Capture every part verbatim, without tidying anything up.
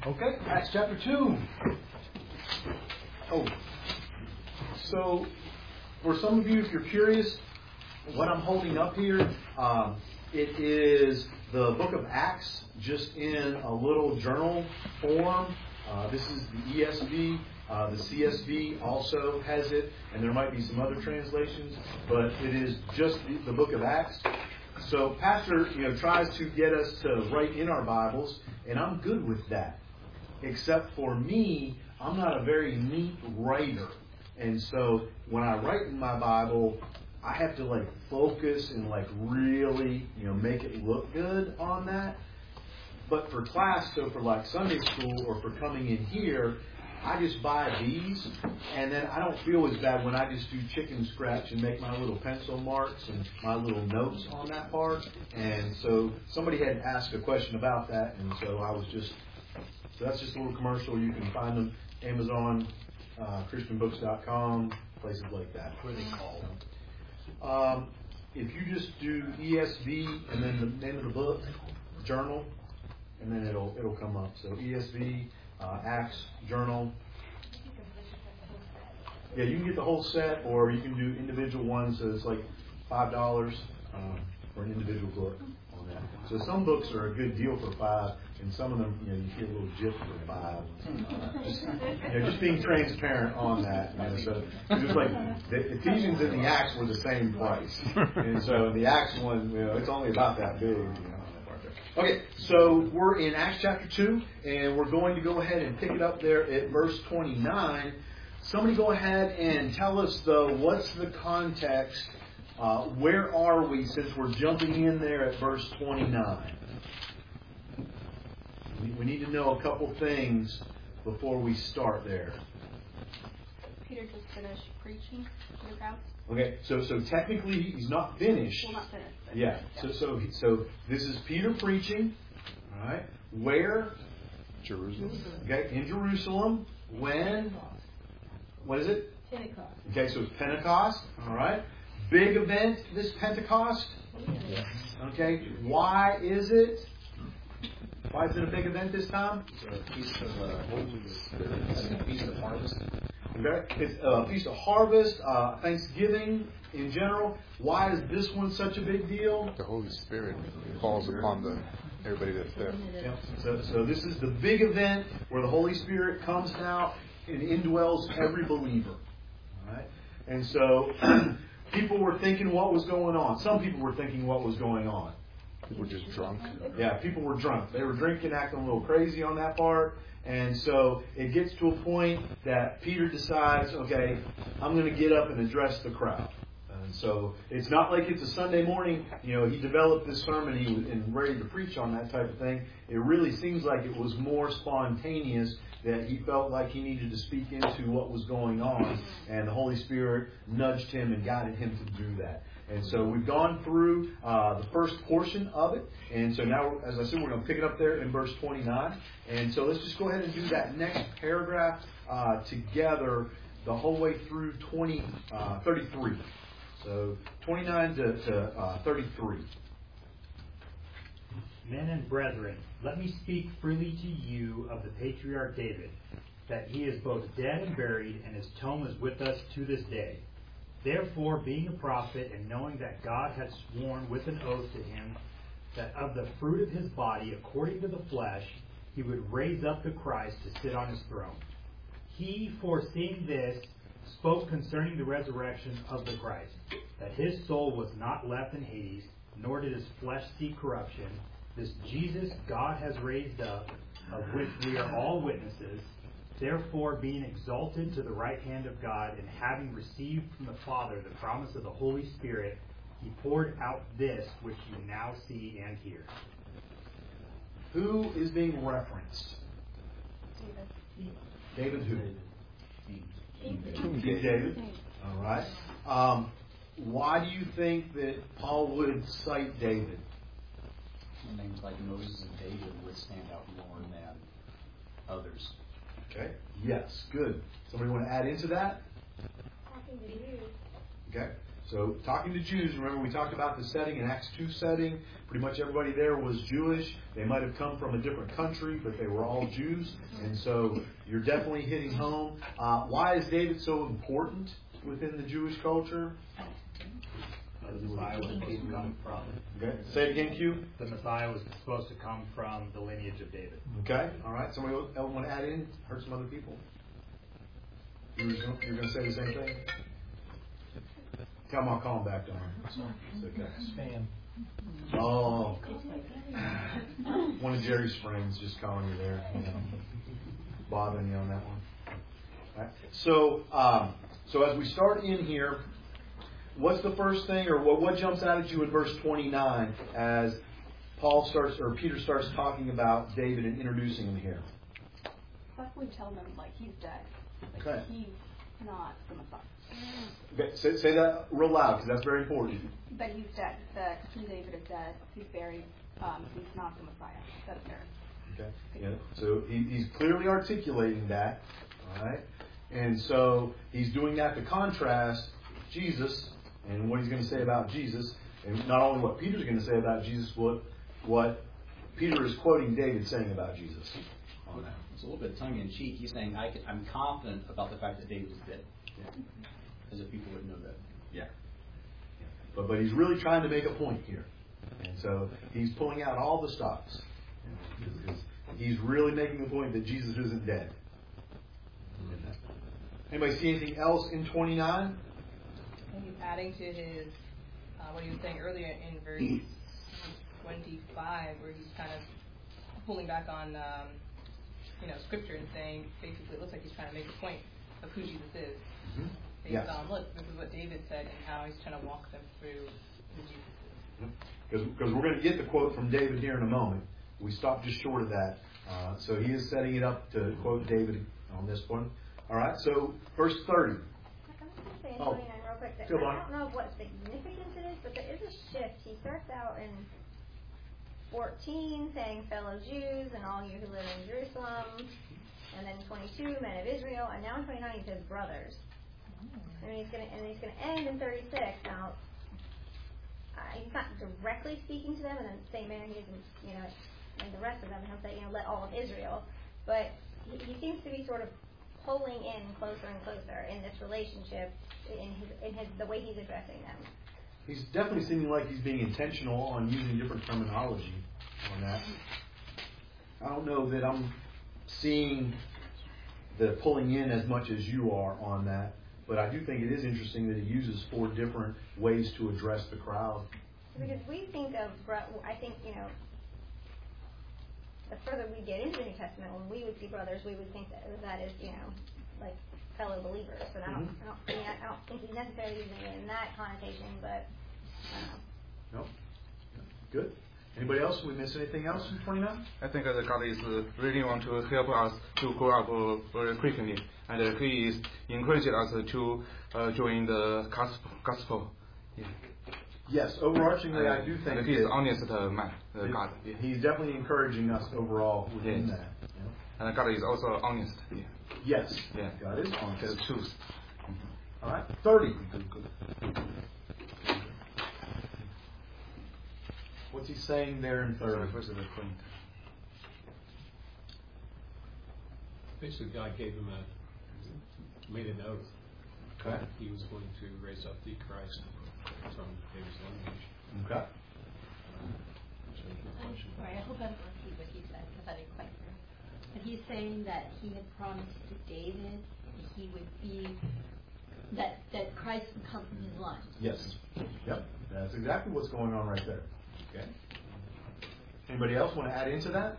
Okay, Acts chapter two. Oh, so for some of you, if you're curious, what I'm holding up here, um, it is the book of Acts, just in a little journal form. Uh, this is the E S V. Uh, the C S V also has it, and there might be some other translations, but it is just the, the book of Acts. So Pastor, you know, tries to get us to write in our Bibles, and I'm good with that. Except for me, I'm not a very neat writer. And so when I write in my Bible, I have to like focus and like really, you know, make it look good on that. But for class, so for like Sunday school or for coming in here, I just buy these, and then I don't feel as bad when I just do chicken scratch and make my little pencil marks and my little notes on that part. And so somebody had asked a question about that, and so I was just, so that's just a little commercial. You can find them Amazon, uh, Christian Books dot com, places like that. What are they called? Um, if you just do E S V and then the name of the book, journal, and then it'll it'll come up. So E S V, uh, Acts, journal. Yeah, you can get the whole set, or you can do individual ones. So it's like five dollars um, for an individual book on that. So some books are a good deal for five, and some of them, you know, you get a little gift for five. Uh, just, you know, just being transparent on that. You know, so just like the Ephesians and the Acts were the same price, and so the Acts one, you know, it's only about that big. You know. Okay, so we're in Acts chapter two, and we're going to go ahead and pick it up there at verse twenty-nine. Somebody go ahead and tell us, though, what's the context? Uh, where are we since we're jumping in there at verse twenty-nine? We, we need to know a couple things before we start there. Peter just finished preaching to the crowd. Okay, so so technically he's not finished. Well, not finished. But yeah. yeah. So so so this is Peter preaching. All right. Where? Jerusalem. Okay, in Jerusalem. When? What is it? Pentecost. Okay, so it's Pentecost. All right. Big event this Pentecost. Yes. Okay. Why is it? Why is it a big event this time? It's a feast of uh, Holy Spirit. It's a feast of harvest. Okay. It's a feast of harvest, uh, Thanksgiving in general. Why is this one such a big deal? The Holy Spirit falls upon the everybody that's there. Yeah. So, so this is the big event where the Holy Spirit comes now and indwells every believer. All right. And so people were thinking what was going on. Some people were thinking what was going on. People were just drunk. Yeah, people were drunk. They were drinking, acting a little crazy on that part. And so it gets to a point that Peter decides, okay, I'm going to get up and address the crowd. And so it's not like it's a Sunday morning, you know, he developed this sermon he was and ready to preach on that type of thing. It really seems like it was more spontaneous, that he felt like he needed to speak into what was going on. And the Holy Spirit nudged him and guided him to do that. And so we've gone through uh, the first portion of it. And so now, as I said, we're going to pick it up there in verse twenty-nine. And so let's just go ahead and do that next paragraph uh, together the whole way through twenty, uh, thirty-three. So twenty-nine to, to uh, thirty-three. Men and brethren, let me speak freely to you of the patriarch David, that he is both dead and buried, and his tomb is with us to this day. Therefore, being a prophet, and knowing that God had sworn with an oath to him that of the fruit of his body, according to the flesh, he would raise up the Christ to sit on his throne. He, foreseeing this, spoke concerning the resurrection of the Christ, that his soul was not left in Hades, nor did his flesh see corruption. This Jesus God has raised up, of which we are all witnesses. Therefore, being exalted to the right hand of God, and having received from the Father the promise of the Holy Spirit, he poured out this which you now see and hear. Who is being referenced? David. David who? King King David. All right. Um, why do you think that Paul would cite David? Names like Moses and David would stand out more than others. Okay. Yes. Good. Somebody want to add into that? Okay. So talking to Jews, remember we talked about the setting in Acts two setting. Pretty much everybody there was Jewish. They might have come from a different country, but they were all Jews. And so you're definitely hitting home. Uh, why is David so important within the Jewish culture? The Messiah was supposed to come from. Okay. Say it again, Q. The Messiah was supposed to come from the lineage of David. Okay. All right. Somebody else want to add in? Heard some other people? You were going, you were going to say the same thing? Tell them I'll call them back, Don. It's okay. Spam. Oh. One of Jerry's friends just calling you there. You know, bothering you on that one. All right. So, um, so as we start in here, what's the first thing, or what, what jumps out at you in verse twenty-nine as Paul starts, or Peter starts talking about David and introducing him here? Probably tell them like he's dead. Like Okay. he's not the Messiah. Okay, say, say that real loud because that's very important. That he's dead. That King David is dead. He's buried. Um, he's not the Messiah. That is there. Okay. Yeah. So he, he's clearly articulating that. All right. And so he's doing that to contrast Jesus and what he's going to say about Jesus, and not only what Peter's going to say about Jesus, what what Peter is quoting David saying about Jesus. On that. It's a little bit tongue in cheek. He's saying, I can, I'm confident about the fact that David is dead. Yeah. As if people would know that. Yeah. yeah. But but he's really trying to make a point here, and so he's pulling out all the stops. Because he's really making the point that Jesus isn't dead. Anybody see anything else in twenty-nine? And he's adding to his, uh, what he was saying earlier in verse twenty-five, where he's kind of pulling back on, um, you know, scripture and saying, basically, it looks like he's trying to make a point of who Jesus is. Mm-hmm. Based Yes. on, look, this is what David said, and how he's trying to walk them through who Jesus is. Because we're going to get the quote from David here in a moment. We stopped just short of that. Uh, so he is setting it up to quote David on this one. All right, so verse thirty. I was going to say in Oh. twenty-nine real quick that Go I on. don't know what significance it is, but there is a shift. He starts out in fourteen saying fellow Jews and all you who live in Jerusalem, and then twenty-two men of Israel, and now in twenty-nine he says brothers. And he's going to and he's going to end in thirty-six. Now uh, he's not directly speaking to them in the same manner he is, in, you know, and the rest of them. He'll say, you know, let all of Israel, but he, he seems to be sort of pulling in closer and closer in this relationship in his, in his the way he's addressing them. He's definitely seeming like he's being intentional on using different terminology on that. I don't know that I'm seeing the pulling in as much as you are on that, but I do think it is interesting that he uses four different ways to address the crowd. Because we think of, bro- I think, you know, the further we get into the New Testament, when we would see brothers, we would think that that is, you know, like fellow believers. But I don't, Mhm. I don't, I, mean, I don't think he's necessarily using it in that connotation. But I don't know. No? Good. Anybody else? We miss anything else in twenty-nine? I think that God is uh, really want to help us to grow up uh, very quickly, and uh, He is encouraging us to uh, join the gospel. gospel. Yeah. Yes, overarchingly, I do think and He is that honest uh, man, uh, it- God, he's definitely encouraging us overall within Yes. that. you know. and God is also honest. Yeah. Yes, Yeah. God is The honest. truth. All right, thirty. Good, good. What's he saying there in thirty? Where's the point? Basically, God gave him a, made an oath. Okay. He was going to raise up the Christ from David's lineage. Okay. So the question- Sorry, I hope I don't repeat what he said because I didn't quite hear. But he's saying that he had promised to David that he would be, that, that Christ would come from his line. Yes. Yep. That's exactly what's going on right there. Okay. Anybody else want to add into that?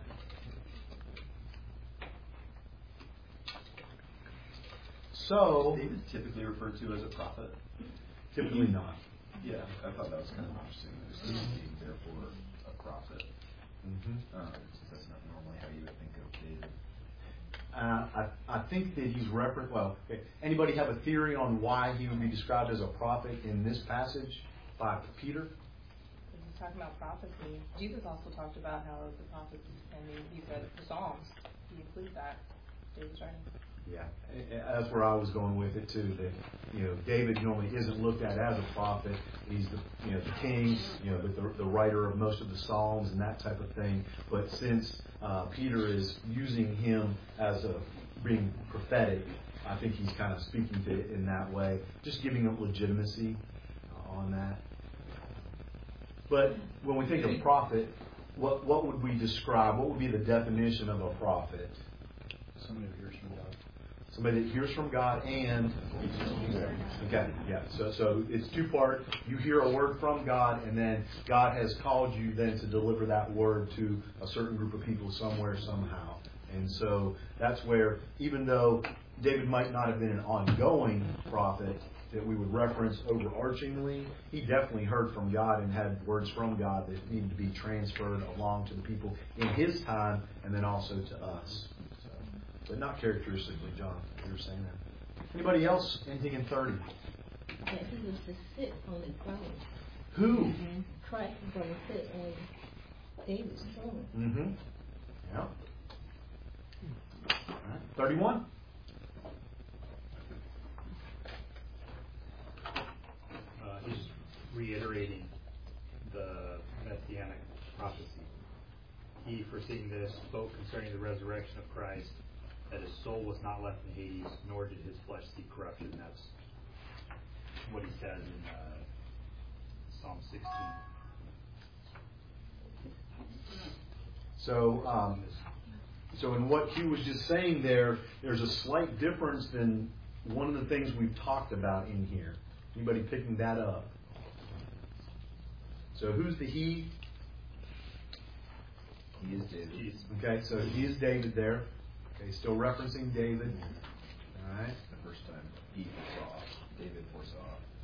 So, David typically referred to as a prophet. typically not. Yeah, I thought that was kind of interesting. That he's being therefore a prophet. Mm-hmm. Um, since that's not normally how you would think of David. Uh, I, I think that he's referenced. Well, okay. Anybody have a theory on why he would be described as a prophet in this passage by Peter? He's talking about prophecy. Jesus also talked about how the prophets, and he, he said the Psalms, he includes that. David's writing. Yeah, that's where I was going with it too. That you know, David normally isn't looked at as a prophet. He's the you know the king, you know, the, the writer of most of the Psalms and that type of thing. But since uh, Peter is using him as a being prophetic, I think he's kind of speaking to it in that way, just giving it legitimacy uh, on that. But when we think of prophet, what what would we describe? What would be the definition of a prophet? Somebody who hears from God. Somebody that hears from God and okay, yeah. So so it's two part. You hear a word from God, and then God has called you then to deliver that word to a certain group of people somewhere somehow. And so that's where, even though David might not have been an ongoing prophet that we would reference overarchingly, he definitely heard from God and had words from God that needed to be transferred along to the people in his time and then also to us. So, but not characteristically, John, you were saying that. Anybody else? Anything in thirty? That he was to sit on the throne. Who? Mm-hmm. Christ is going to sit on David's throne. Mm-hmm. Yeah. All right. thirty-one. Uh, he's reiterating the messianic prophecy. He, foreseeing this, spoke concerning the resurrection of Christ, that his soul was not left in Hades, nor did his flesh see corruption. That's what he says in uh, Psalm sixteen. So, um, so in what Hugh was just saying there, there's a slight difference than one of the things we've talked about in here. Anybody picking that up? So who's the he? He is David. Okay, so he is David there. Okay, still referencing David. All right. The first time he foresaw, David foresaw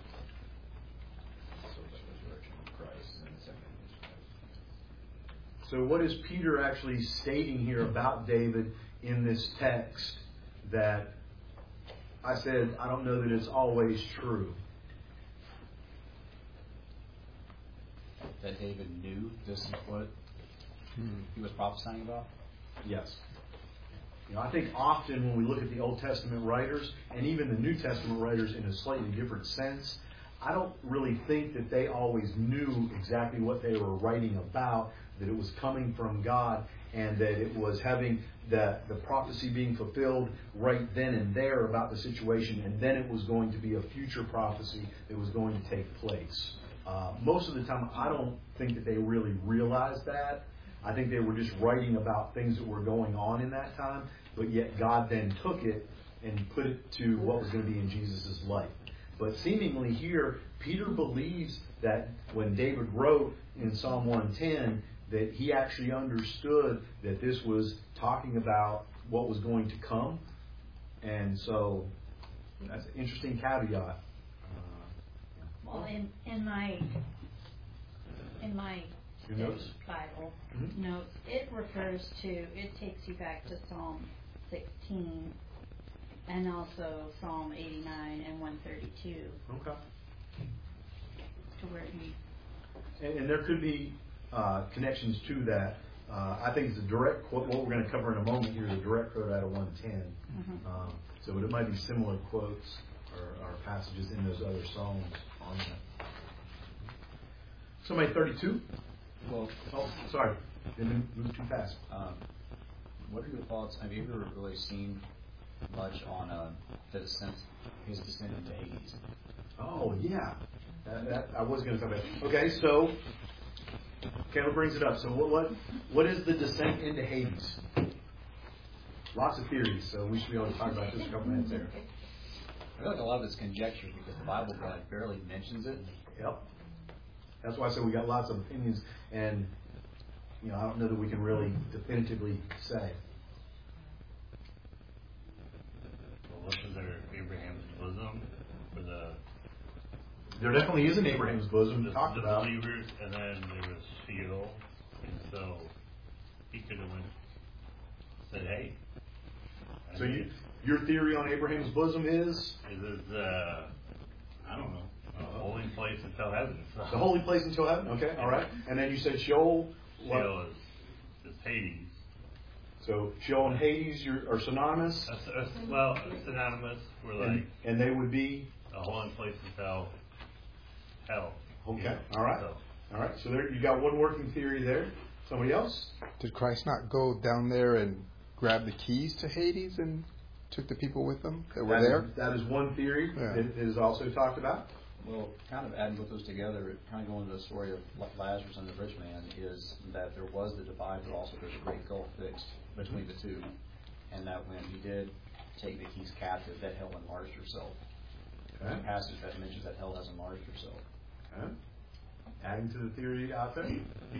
so the resurrection of Christ, and then the second is Christ. So what is Peter actually stating here about David in this text that I said I don't know that it's always true? That David knew this is what he was prophesying about? Yes. You know, I think often when we look at the Old Testament writers, and even the New Testament writers in a slightly different sense, I don't really think that they always knew exactly what they were writing about, that it was coming from God, and that it was having the, the prophecy being fulfilled right then and there about the situation, and then it was going to be a future prophecy that was going to take place. Uh, most of the time, I don't think that they really realized that. I think they were just writing about things that were going on in that time, but yet God then took it and put it to what was going to be in Jesus' life. But seemingly here, Peter believes that when David wrote in Psalm one ten, that he actually understood that this was talking about what was going to come. And so that's an interesting caveat. Well, in, in my in my Your notes? Bible Mhm. notes, it refers to, it takes you back to Psalm sixteen and also Psalm eighty-nine and one thirty-two. Okay. To where he. And, and there could be uh, connections to that. Uh, I think it's a direct quote. What we're going to cover in a moment here is a direct quote out of one ten. Mm-hmm. Um, so it might be similar quotes or, or passages in those other psalms on that. Somebody thirty-two? Well, Oh, sorry. Didn't move too fast. um, what are your thoughts? Have you ever really seen much on uh, the descent, his descent into Hades? Oh, yeah. That, that, I was going to talk about it. Okay, so Caleb brings it up. So what, what what is the descent into Hades? Lots of theories, so we should be able to talk about this a couple minutes there. I feel like a lot of it's conjecture because the Bible kind of barely mentions it. Yep. That's why I said we got lots of opinions, and you know I don't know that we can really definitively say. Well, wasn't there Abraham's bosom for the? There definitely is an Abraham's bosom the, talked the about. believers, and then there was Sheol, and so he could have went said, "Hey." So you, your theory on Abraham's bosom is? Is it, uh, I don't know, a holy place until heaven. So. The holy place until heaven? Okay, all right. And then you said Sheol. What? Sheol is, is Hades. So Sheol and Hades are, are synonymous. That's, that's, well, synonymous. We're like, and, and they would be a one place is hell. Hell. Okay. All right. So, All right. So there you got one working theory there. Somebody else? Did Christ not go down there and grab the keys to Hades and took the people with him that were that there? Is, that is one theory Yeah. that is also talked about. Well, kind of adding both those together, kind of going into the story of Lazarus and the rich man, is that there was the divide, but also there's a great gulf fixed between the two. And that when he did take the keys captive, that hell enlarged herself. Okay. There's a passage that mentions that hell has enlarged herself. Okay. Adding to the theory out there.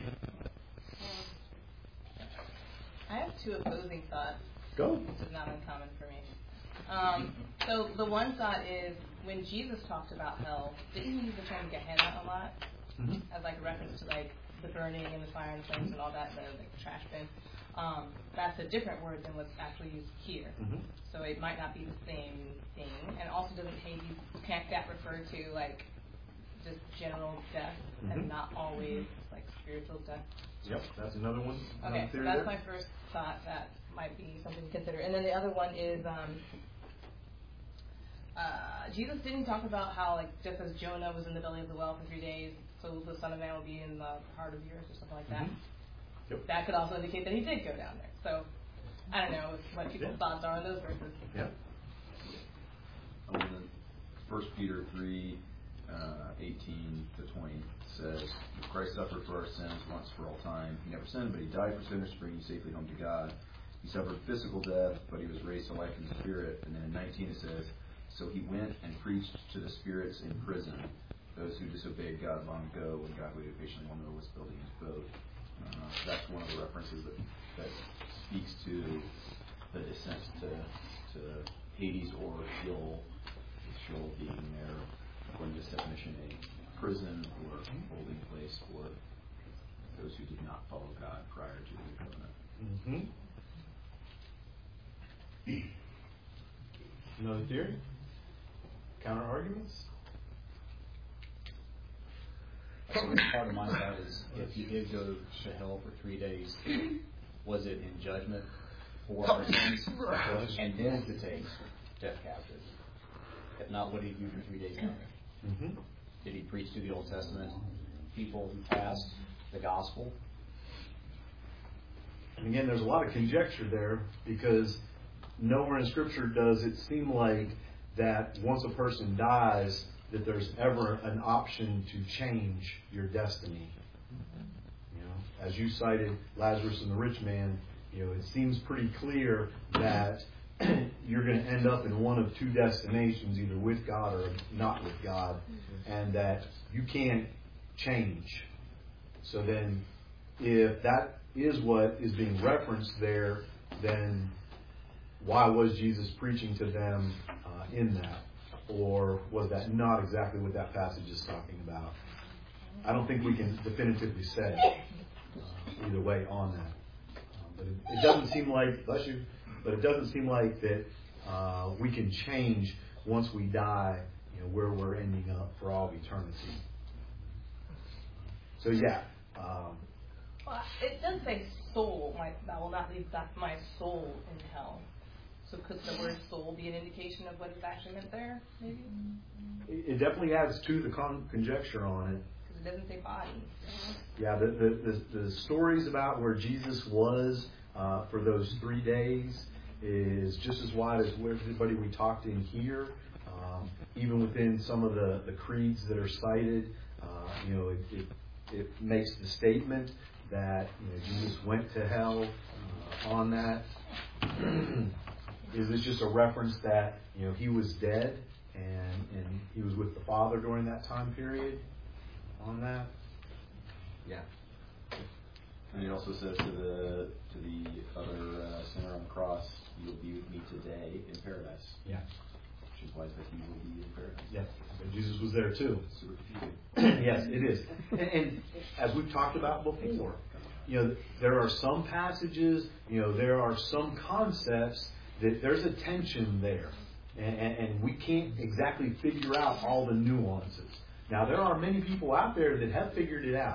I have two opposing thoughts. Go. This is not uncommon for me. Um, so the one thought is when Jesus talked about hell, didn't he use the term Gehenna a lot Mm-hmm. as like a reference to like the burning and the fire and the flames and all that, the like the trash bin? Um, that's a different word than what's actually used here. Mm-hmm. So it might not be the same thing. And also doesn't Hades, can't that refer to like just general death Mhm. and not always like spiritual death? Yep, that's another one. Another Okay, so theory that's there. my first thought. That might be something to consider. And then the other one is um, uh, Jesus didn't talk about how like just as Jonah was in the belly of the whale for three days, so the Son of Man will be in the heart of the earth or something like that. Mhm. Yep. That could also indicate that he did go down there. So I don't know what people's Yeah. thoughts are on those verses. Yeah. And then First Peter three, uh, eighteen to twenty says, Christ suffered for our sins once for all time. He never sinned, but he died for sinners to bring you safely home to God. He suffered physical death, but he was raised to life in the spirit. And then in nineteen it says, so he went and preached to the spirits in prison, those who disobeyed God long ago when God waited patiently while Noah was building his boat. Uh, that's one of the references that, that speaks to the descent to, to Hades or Sheol. Sheol being there, according to this definition, a prison or holding place for those who did not follow God prior to the covenant. Mm-hmm. Another theory? Counter arguments? So part of my thought is, if he did go to hell for three days, was it in judgment for our sins, and then to take death captive? If not, what did he do for three days down there? Mm-hmm. Did he preach to the Old Testament people who passed the gospel? And again, there's a lot of conjecture there because nowhere in Scripture does it seem like that once a person dies, that there's ever an option to change your destiny. You know, as you cited Lazarus and the rich man, you know, it seems pretty clear that you're going to end up in one of two destinations, either with God or not with God, and that you can't change. So then, if that is what is being referenced there, then why was Jesus preaching to them uh, in that? Or was that not exactly what that passage is talking about? I don't think we can definitively say uh, either way on that. Uh, but it, it doesn't seem like, bless you, but it doesn't seem like that uh, we can change once we die, you know, where we're ending up for all of eternity. So yeah. Um, Well, it does say soul. My, I will not leave back my soul in hell. So could the word soul be an indication of what is actually meant there, maybe? it, it definitely adds to the con- conjecture on it. Because it doesn't say body. Yeah, the, the, the, the stories about where Jesus was uh, for those three days is just as wide as everybody we talked in here. Um, even within some of the, the creeds that are cited, uh, you know, it, it, it makes the statement that you know, Jesus went to hell uh, on that. Is this just a reference that you know he was dead and and he was with the Father during that time period on that? Yeah. And it also says to the to the other uh, sinner on the cross, "You'll be with me today in paradise." Yeah. Which implies that he will be in paradise. Yeah. And Jesus was there too. So repeated. Yes, it is. And, and as we've talked about before, you know, there are some passages, you know, there are some concepts that there's a tension there. And, and, and we can't exactly figure out all the nuances. Now, there are many people out there that have figured it out.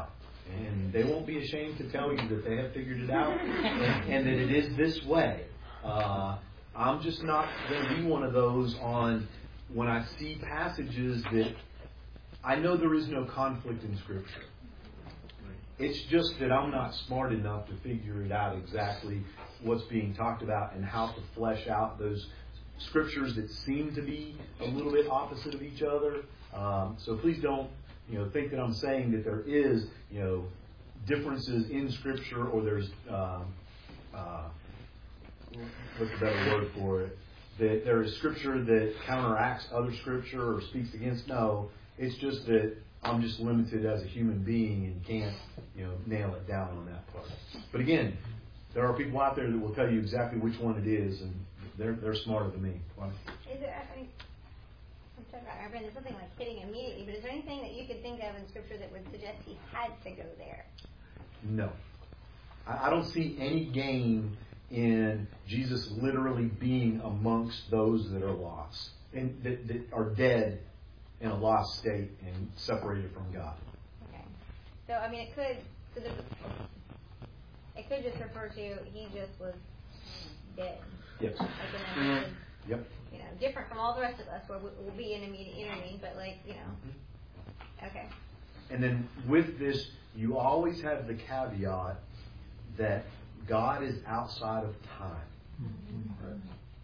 And they won't be ashamed to tell you that they have figured it out and, and that it is this way. Uh, I'm just not going to be one of those on when I see passages that I know there is no conflict in Scripture. It's just that I'm not smart enough to figure it out exactly what's being talked about and how to flesh out those Scriptures that seem to be a little bit opposite of each other. Um, so please don't, you know, think that I'm saying that there is, you know, differences in Scripture or there's, um, uh, what's a better word for it, that there is Scripture that counteracts other Scripture or speaks against. No, it's just that I'm just limited as a human being and can't, you know, nail it down on that part. But again, there are people out there that will tell you exactly which one it is, and they're they're smarter than me. Why? Is there, I mean, I'm talking about, I've there's something like hitting immediately, but is there anything that you could think of in Scripture that would suggest he had to go there? No. I, I don't see any gain in Jesus literally being amongst those that are lost and that, that are dead in a lost state and separated from God. Okay. So, I mean, it could, so there's a, it could just refer to he just was dead. Yes. Like in other words, Yep. you know, different from all the rest of us, where we'll be in immediate intervene, but like, you know, okay. And then with this, you always have the caveat that God is outside of time. Right?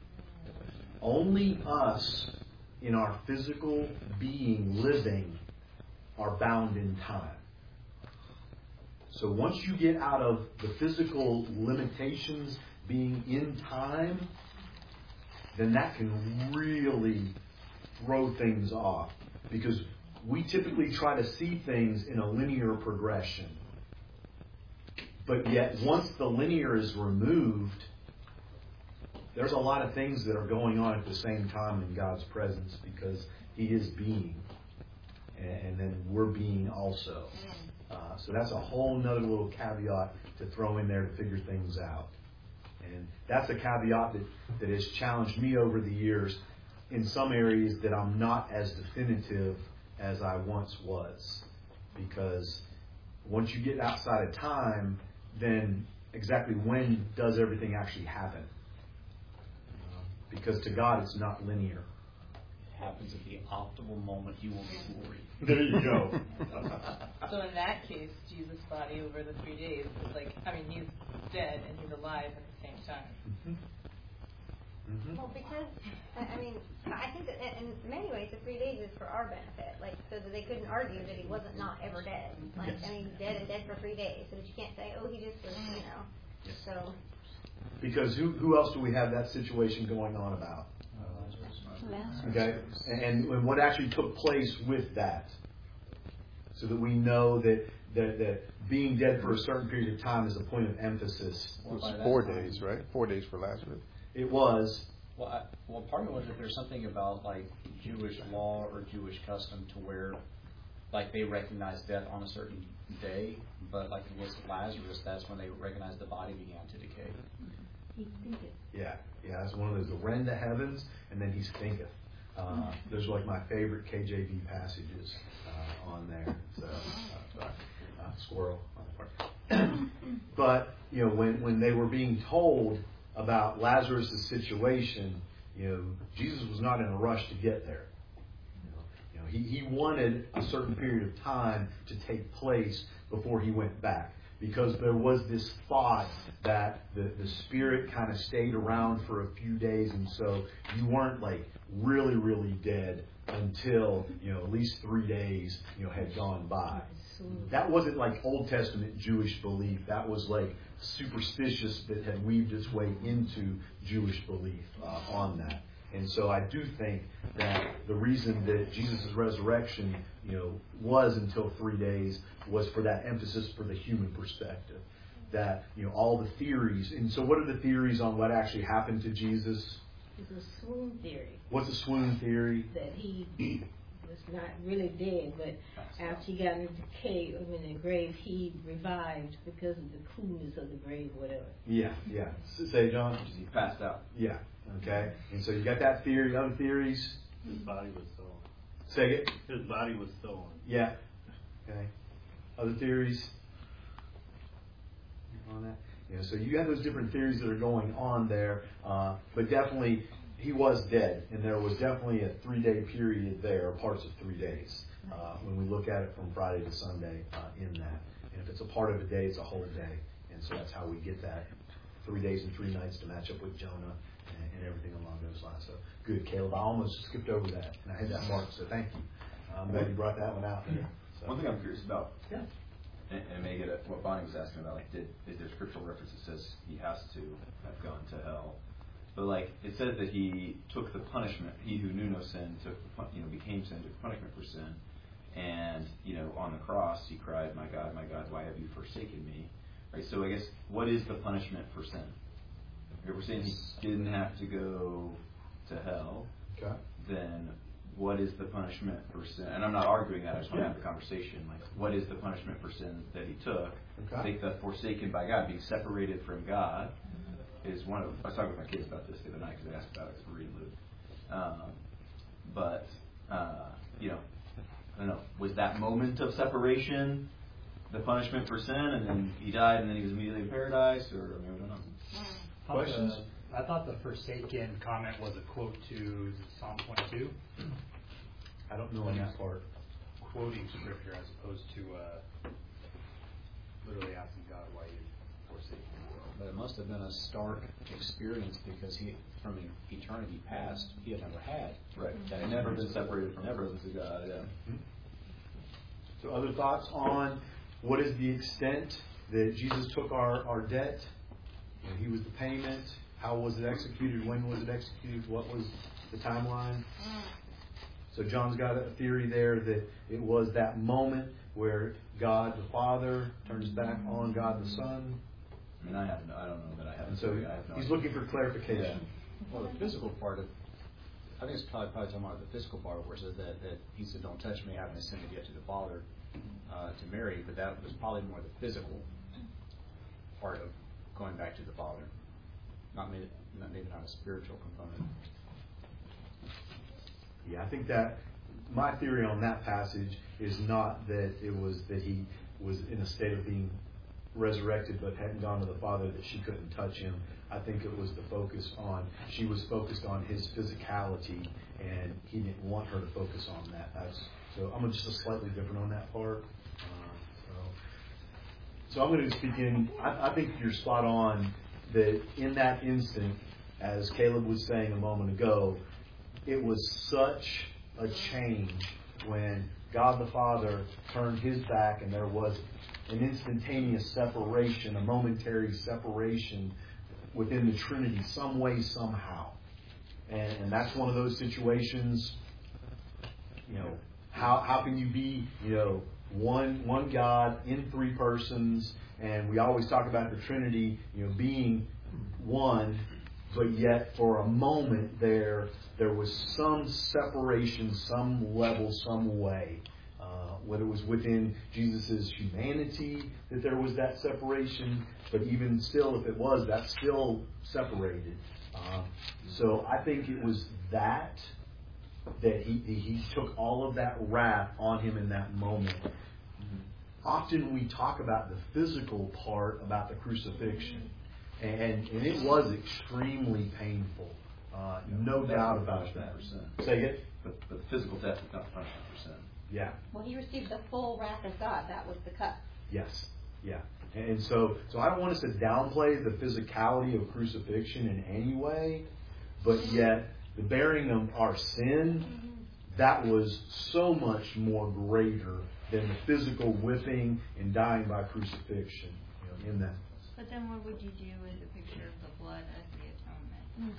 Only us in our physical being living are bound in time. So once you get out of the physical limitations being in time, then that can really throw things off. Because we typically try to see things in a linear progression. But yet, once the linear is removed, there's a lot of things that are going on at the same time in God's presence because He is being. And then we're being also. Uh, so that's a whole nother little caveat to throw in there to figure things out. And that's a caveat that, that has challenged me over the years in some areas that I'm not as definitive as I once was. Because once you get outside of time, then exactly when does everything actually happen? Because to God, it's not linear. It happens at the optimal moment He will get glory. There you go. So in that case, Jesus' body over the three days is like, I mean, He's dead and He's alive at the same time. Mm-hmm. Mm-hmm. Well, because, I I mean, I think that in many ways the three days is for our benefit, like, so that they couldn't argue that he wasn't not ever dead. Like, Yes. I mean, he's dead and dead for three days, so that you can't say, oh, he just was, you know, Yes. so. Because who who else do we have that situation going on about? Okay? And, and what actually took place with that? So that we know that, that, that being dead for a certain period of time is a point of emphasis. It was four days, right? Four days for Lazarus. It was. Well, I, well, part of it was that there's something about like Jewish law or Jewish custom to where, like, they recognized death on a certain day, but like with Lazarus, that's when they recognized the body began to decay. Yeah, yeah, that's one of those, the rend the heavens, and then he stinketh. Uh, those are like my favorite K J V passages uh, on there. So, uh, sorry, uh, squirrel on the part. But, you know, when, when they were being told about Lazarus' situation, you know, Jesus was not in a rush to get there. You know, you know he, he wanted a certain period of time to take place before he went back. Because there was this thought that the, the spirit kind of stayed around for a few days, and so you weren't like really, really dead until, you know, at least three days, you know, had gone by. That wasn't like Old Testament Jewish belief. That was like superstitious that had weaved its way into Jewish belief uh, on that. And so I do think that the reason that Jesus' resurrection, you know, was until three days was for that emphasis for the human perspective. That, you know, all the theories. And so what are the theories on what actually happened to Jesus? It's a swoon theory. What's a swoon theory? That he was not really dead, but after he got into decay, I mean, the grave, he revived because of the coolness of the grave, whatever. Yeah, yeah. Say, John? He passed out. Yeah. Okay. And so you got that theory. Other theories? His body was stolen. Say it. His body was stolen. Yeah. Okay. Other theories? on that? You know, so you have those different theories that are going on there, uh, but definitely he was dead, and there was definitely a three-day period there, parts of three days, uh, when we look at it from Friday to Sunday uh, in that. And if it's a part of a day, it's a whole day, and so that's how we get that three days and three nights to match up with Jonah and, and everything along those lines. So good, Caleb. I almost skipped over that, and I had that marked, so thank you. I'm glad you brought that one out there. So. One thing I'm curious about, yeah. and, and may get at what Bonnie was asking about, like, did, is there scriptural reference that says he has to have gone to hell? But like, it says that he took the punishment. He who knew no sin took, the, you know, became sin, took the punishment for sin. And you know, on the cross, he cried, "My God, my God, why have you forsaken me?" Right. So I guess, what is the punishment for sin? If we're saying he didn't have to go to hell, okay. then what is the punishment for sin? And I'm not arguing that. I just want yeah. to have the conversation. Like, what is the punishment for sin that he took? Okay. I think the forsaken by God, being separated from God, is one of. I was talking with my kids about this the other night because they asked about it because we're reading Luke. Um, but uh, you know, I don't know. Was that moment of separation the punishment for sin, and then he died, and then he was immediately in paradise, or I mean, I don't know. Questions? The, I thought the forsaken comment was a quote to Psalm twenty-two. I don't know on that part. Quoting scripture as opposed to uh, literally asking God why you forsake him. But it must have been a stark experience because he, from eternity past, he had never had. Right. That had never been separated from the presence of God. Yeah. Mm-hmm. So, other thoughts on what is the extent that Jesus took our, our debt? You know, he was the payment. How was it executed? When was it executed? What was the timeline? So John's got a theory there that it was that moment where God the Father turns his back on God the Son. I mean, I have no, I don't know that I have. And so I have no he's idea. looking for clarification. Yeah. Well, the physical part of, I think it's probably, probably talking about the physical part where it says that, that he said, "Don't touch me, I haven't ascended yet to the Father," uh, to Mary, but that was probably more the physical part of going back to the Father. Not maybe not, maybe not a spiritual component. Yeah, I think that my theory on that passage is not that it was that he was in a state of being resurrected but hadn't gone to the Father, that she couldn't touch him. I think it was the focus on, she was focused on his physicality, and he didn't want her to focus on that. That's, so I'm just a slightly different on that part. Uh, so, so I'm going to speak in, I, I think you're spot on that in that instant, as Caleb was saying a moment ago, it was such a change when God the Father turned his back and there was an instantaneous separation, a momentary separation within the Trinity, some way, somehow. And, and that's one of those situations, you know, how how can you be, you know, one one God in three persons, and we always talk about the Trinity, you know, being one, but yet for a moment there, there was some separation, some level, some way. Uh, whether it was within Jesus' humanity that there was that separation, but even still, if it was, that's still separated. Uh, so I think it was that, that he, he took all of that wrath on him in that moment. Often we talk about the physical part, about the crucifixion. And, and it was extremely painful. Uh, no That's doubt the about punishment that. for sin. Say it? But, but the physical death is not the punishment for sin. Yeah. Well, he received the full wrath of God. That was the cut. Yes. Yeah. And so, so I don't want us to downplay the physicality of crucifixion in any way, but yet the bearing of our sin, that was so much more greater than the physical whipping and dying by crucifixion. You know, in that. But then what would you do with a picture of the blood as the atonement?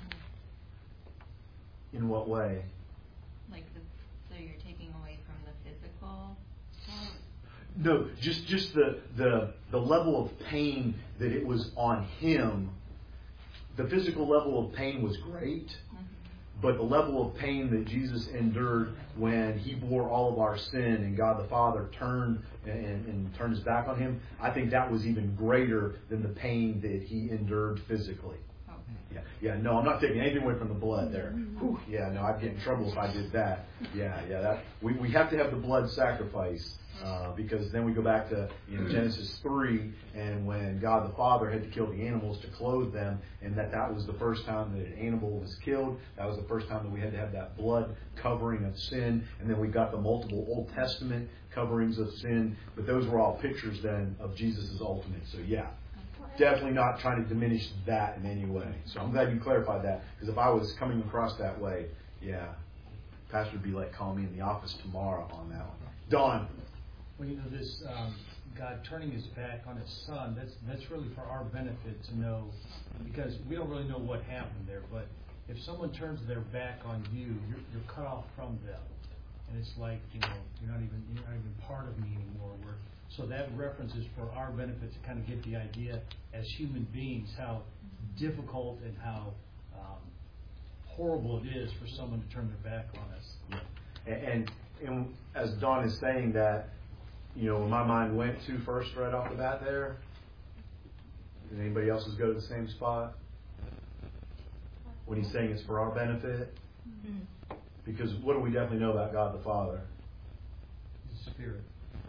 Mm-hmm. In what way? Like the, so you're taking away from the physical part? No, just just the, the the level of pain that it was on him. The physical level of pain was great, mm-hmm. but the level of pain that Jesus endured when he bore all of our sin and God the Father turned and, and turned his back on him, I think that was even greater than the pain that he endured physically. Okay. Yeah, yeah, no, I'm not taking anything away from the blood there. Whew, yeah, no, I'd get in trouble if I did that. Yeah, yeah, that we, we have to have the blood sacrifice uh, because then we go back to you know, Genesis three, and when God the Father had to kill the animals to clothe them, and that that was the first time that an animal was killed. That was the first time that we had to have that blood covering of sin, and then we got the multiple Old Testament coverings of sin, but those were all pictures then of Jesus' ultimate. So yeah. Definitely not trying to diminish that in any way. So I'm glad you clarified that, because if I was coming across that way, yeah, Pastor would be like calling me in the office tomorrow on that one. Don. Well, you know, this um, God turning his back on his son, that's that's really for our benefit to know, because we don't really know what happened there, but if someone turns their back on you, you're, you're cut off from them. And it's like, you know, you're not even you're not even part of me anymore. We're, so that reference is for our benefit to kind of get the idea as human beings how difficult and how um, horrible it is for someone to turn their back on us. And, and, and as Don is saying that, you know, when my mind went to first right off the bat there, did anybody else's go to the same spot? When he's saying it's for our benefit? Mm-hmm. Because what do we definitely know about God the Father? His Spirit.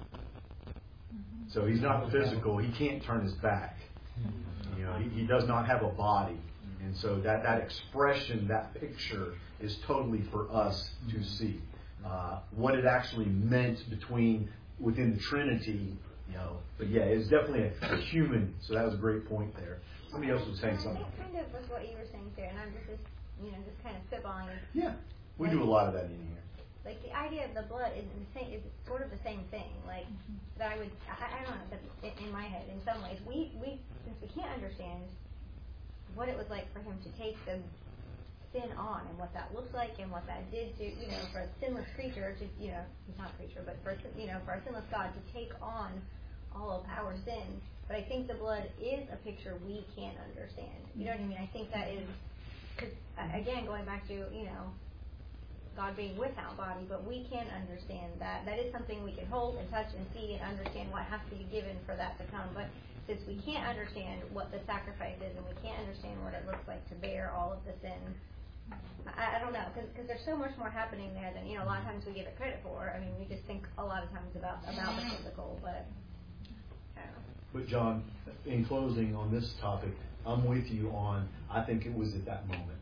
So he's not physical. He can't turn his back. You know, he, he does not have a body. And so that, that expression, that picture is totally for us to see. Uh, what it actually meant between, within the Trinity, you know. But yeah, it's definitely a, a human. So that was a great point there. Somebody else was saying something. I think kind of with what you were saying too, and I'm just, you know, just kind of spitballing. Yeah, we do a lot of that in here. Like the idea of the blood is the same, is sort of the same thing. Like mm-hmm. that I would, I, I don't know, but in my head, in some ways, we, we since we can't understand what it was like for him to take the sin on and what that looks like and what that did to, you know, for a sinless creature to, you know, he's not a creature, but for, you know, for a sinless God to take on all of our sin. But I think the blood is a picture we can't understand. You know what I mean? I think that is, cause, again, going back to, you know, God being without body, but we can't understand that. That is something we can hold and touch and see and understand what has to be given for that to come. But since we can't understand what the sacrifice is and we can't understand what it looks like to bear all of the sin, I, I don't know, because there's so much more happening there than, you know, a lot of times we give it credit for. I mean, we just think a lot of times about, about the physical, but I don't know. But John, in closing on this topic, I'm with you on, I think it was at that moment.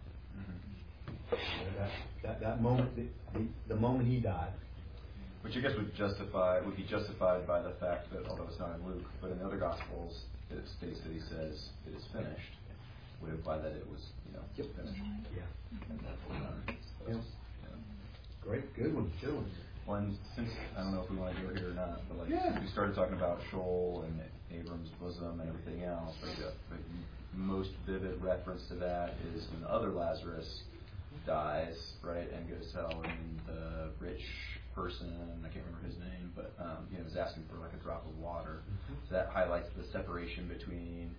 That, that that moment, the, the moment he died, which I guess would justify would be justified by the fact that although it's not in Luke, but in the other Gospels, it states that he says it is finished. Would imply that it was, you know, yep. finished. Yeah. And therefore done. So, yep. yeah. Great, good one, good one. Well, and since I don't know if we want to go here or not, but like yeah. we started talking about Sheol and Abram's bosom and everything else. Like the, the most vivid reference to that is when the other Lazarus dies, right, and goes to hell, and the rich person, I can't remember his name, but um, you know, is asking for like a drop of water. Mm-hmm. So that highlights the separation between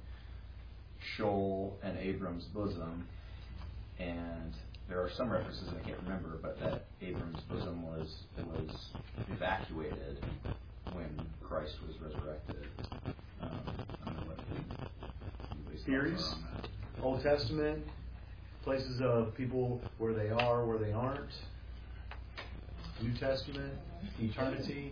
Sheol and Abram's bosom, and there are some references, and I can't remember, but that Abram's bosom was was evacuated when Christ was resurrected. Um, I don't know what anybody's theories, on that. Old Testament. Places of people where they are, where they aren't. New Testament, eternity.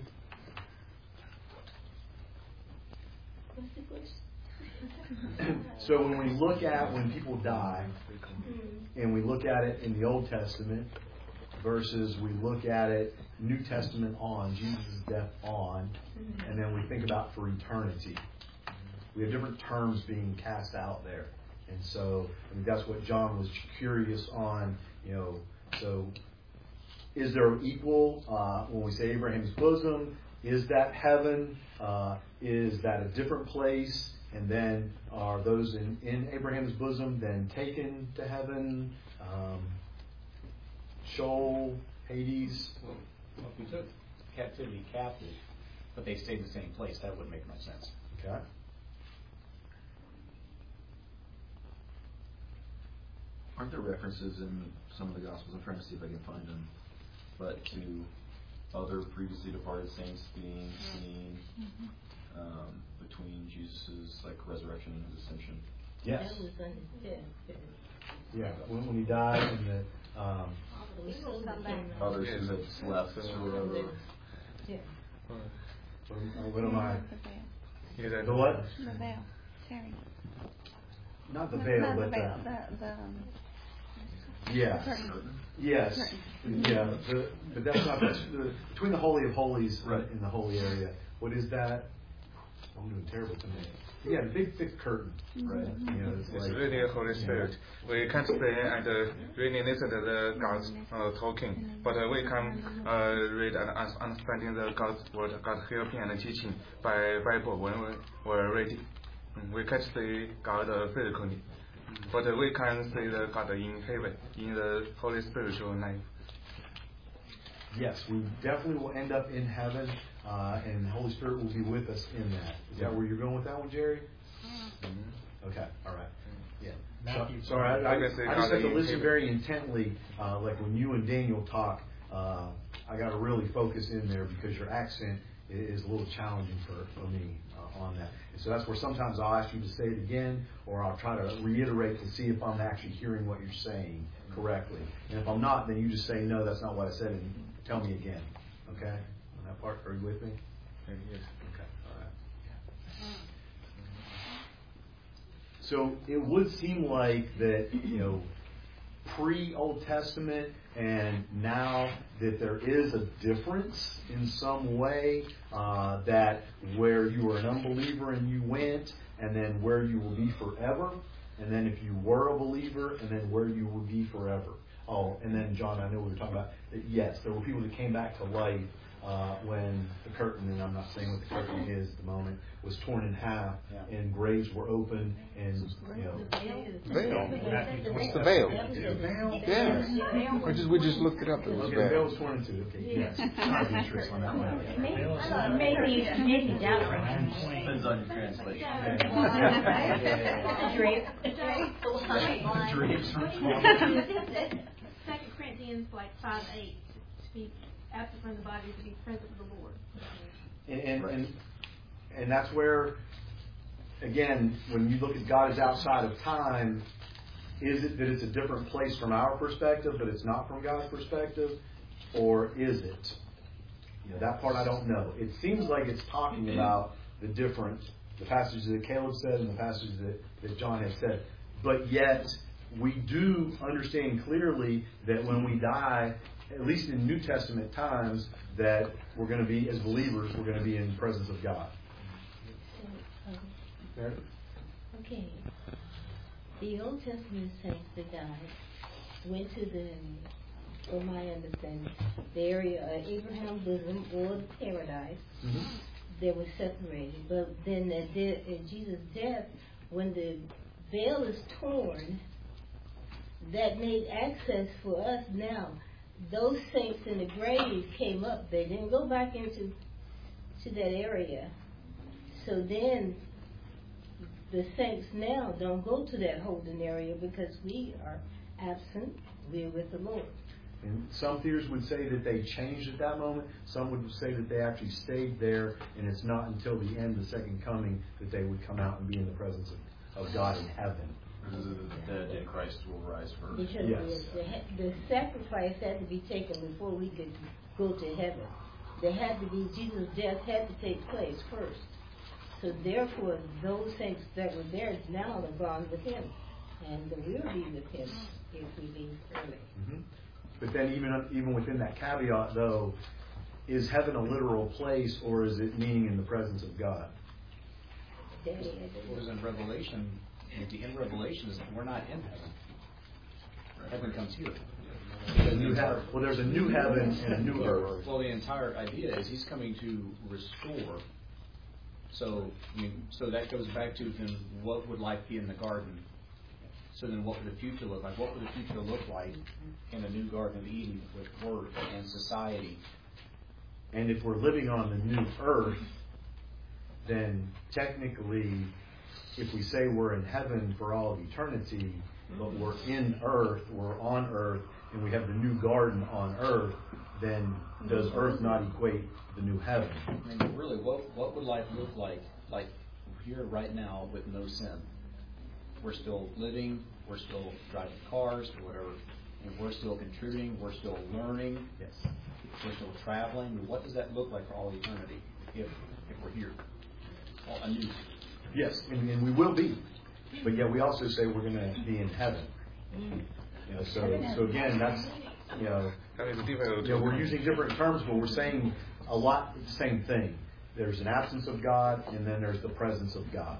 So when we look at when people die, and we look at it in the Old Testament versus we look at it New Testament on, Jesus' death on, and then we think about for eternity. We have different terms being cast out there. And so I think that's what John was curious on, you know. So is there equal uh, when we say Abraham's bosom? Is that heaven? Uh, is that a different place? And then are those in, in Abraham's bosom then taken to heaven? Um, Sheol, Hades? Well, if we took captivity captive, but they stayed in the same place, that wouldn't make much sense. Okay. Aren't there references in some of the Gospels? I'm trying to see if I can find them. But to other previously departed saints being seen um, between Jesus' like resurrection and his ascension. Yes. That was on his death. Yeah, when, when he died, and the um, He will come back. Others who have slept or whatever. Yeah. what, what am I? Yeah, that- The what? The veil. Terry. Not the Not- veil, not but the veil. the, The, the, um, yes, curtain. yes, yeah. The, but that's not the, the between the holy of holies Right. and the holy area. What is that? I'm doing terrible tonight. Yeah, the big thick curtain. Right. You know, it's It's like, really a Holy Spirit. We can't stay and uh, really listen to the God's uh, talking, but uh, we can uh, read and un- understanding the God's word, God helping and teaching by Bible when we were ready. Mm, We can't see God uh, physically, but uh, we can see the God in heaven, in the Holy Spiritual life. yes, we definitely will end up in heaven, uh, and the Holy Spirit will be with us in that. Is that where you're going with that one, Jerry? Mm-hmm. Okay, all right. Yeah. Matthew. So, sorry, I, I, I guess they I just got have to it in listen heaven. very intently. Uh, like when you and Daniel talk, uh, I got to really focus in there because your accent i- is a little challenging for, for me uh, on that. And so that's where sometimes I'll ask you to say it again, or I'll try to reiterate to see if I'm actually hearing what you're saying correctly. And if I'm not, then you just say, no, that's not what I said, and tell me again. Okay? On that part, are you with me? Yes. Okay, all right. So it would seem like that, you know, pre-Old Testament and now that there is a difference in some way, uh, that where you were an unbeliever and you went, and then where you will be forever, and then if you were a believer, and then where you will be forever. Oh, and then John, I know we were talking about that. Yes, there were people that came back to life uh, when the curtain, and I'm not saying what the curtain is at the moment, was torn in half, Yeah. and graves were open, and you know. Veil. Matthew What's twenty. the veil? Veil? Yeah. We just we just looked it up. It was Okay, the veil veil. was torn in two. Okay, yes. Sorry, Beatrice, on that one. Maybe, maybe, maybe that one. Depends on your translation. Drape. Drapes from Second Corinthians like five eight, to be absent from the body to be present with the Lord. And, and, and, and that's where, again, when you look at God as outside of time, is it that it's a different place from our perspective, but it's not from God's perspective? Or is it? You know, that part I don't know. It seems like it's talking about the different, the passages that Caleb said and the passages that, that John had said. But yet, we do understand clearly that when we die, at least in New Testament times, that we're going to be, as believers, we're going to be in the presence of God. Fair? Okay. The Old Testament saints that died went to the, from my understanding, the area of Abraham's bosom or paradise. Mm-hmm. They were separated. But then at, de- at Jesus' death, when the veil is torn, that made access for us now. Those saints in the grave came up. They didn't go back into to that area. So then the saints now don't go to that holding area because we are absent. We're with the Lord. And some theorists would say that they changed at that moment. Some would say that they actually stayed there, and it's not until the end of the second coming that they would come out and be in the presence of, of God in heaven. The dead in Christ will rise first. Because Yes. the, the, the sacrifice had to be taken before we could go to heaven. There had to be, Jesus' death had to take place first. So therefore, those saints that were there now are gone with him. And we'll be with him if we leave early. Mm-hmm. But then even even within that caveat, though, is heaven a literal place, or is it meaning in the presence of God? What was in Revelation, at the end of Revelation, is we're not in heaven. Heaven comes here. The new heaven. Well, there's a new heaven and a new earth. Well, the entire idea is he's coming to restore. So, I mean, so that goes back to then what would life be in the garden? So then what would the future look like? What would the future look like in a new Garden of Eden with work and society? And if we're living on the new earth, then technically, if we say we're in heaven for all of eternity, but we're in earth, we're on earth, and we have the new garden on earth, then does earth not equate the new heaven? I mean, really, what what would life look like, like here right now with no sin? we're still living, we're still driving cars or whatever, and we're still contributing, we're still learning, Yes. we're still traveling. What does that look like for all eternity if if we're here? Well, anew. Yes, and, and we will be. But yet we also say we're going to be in heaven. You know, so so again, that's you know, you know, we're using different terms, but we're saying a lot the same thing. There's an absence of God, and then there's the presence of God.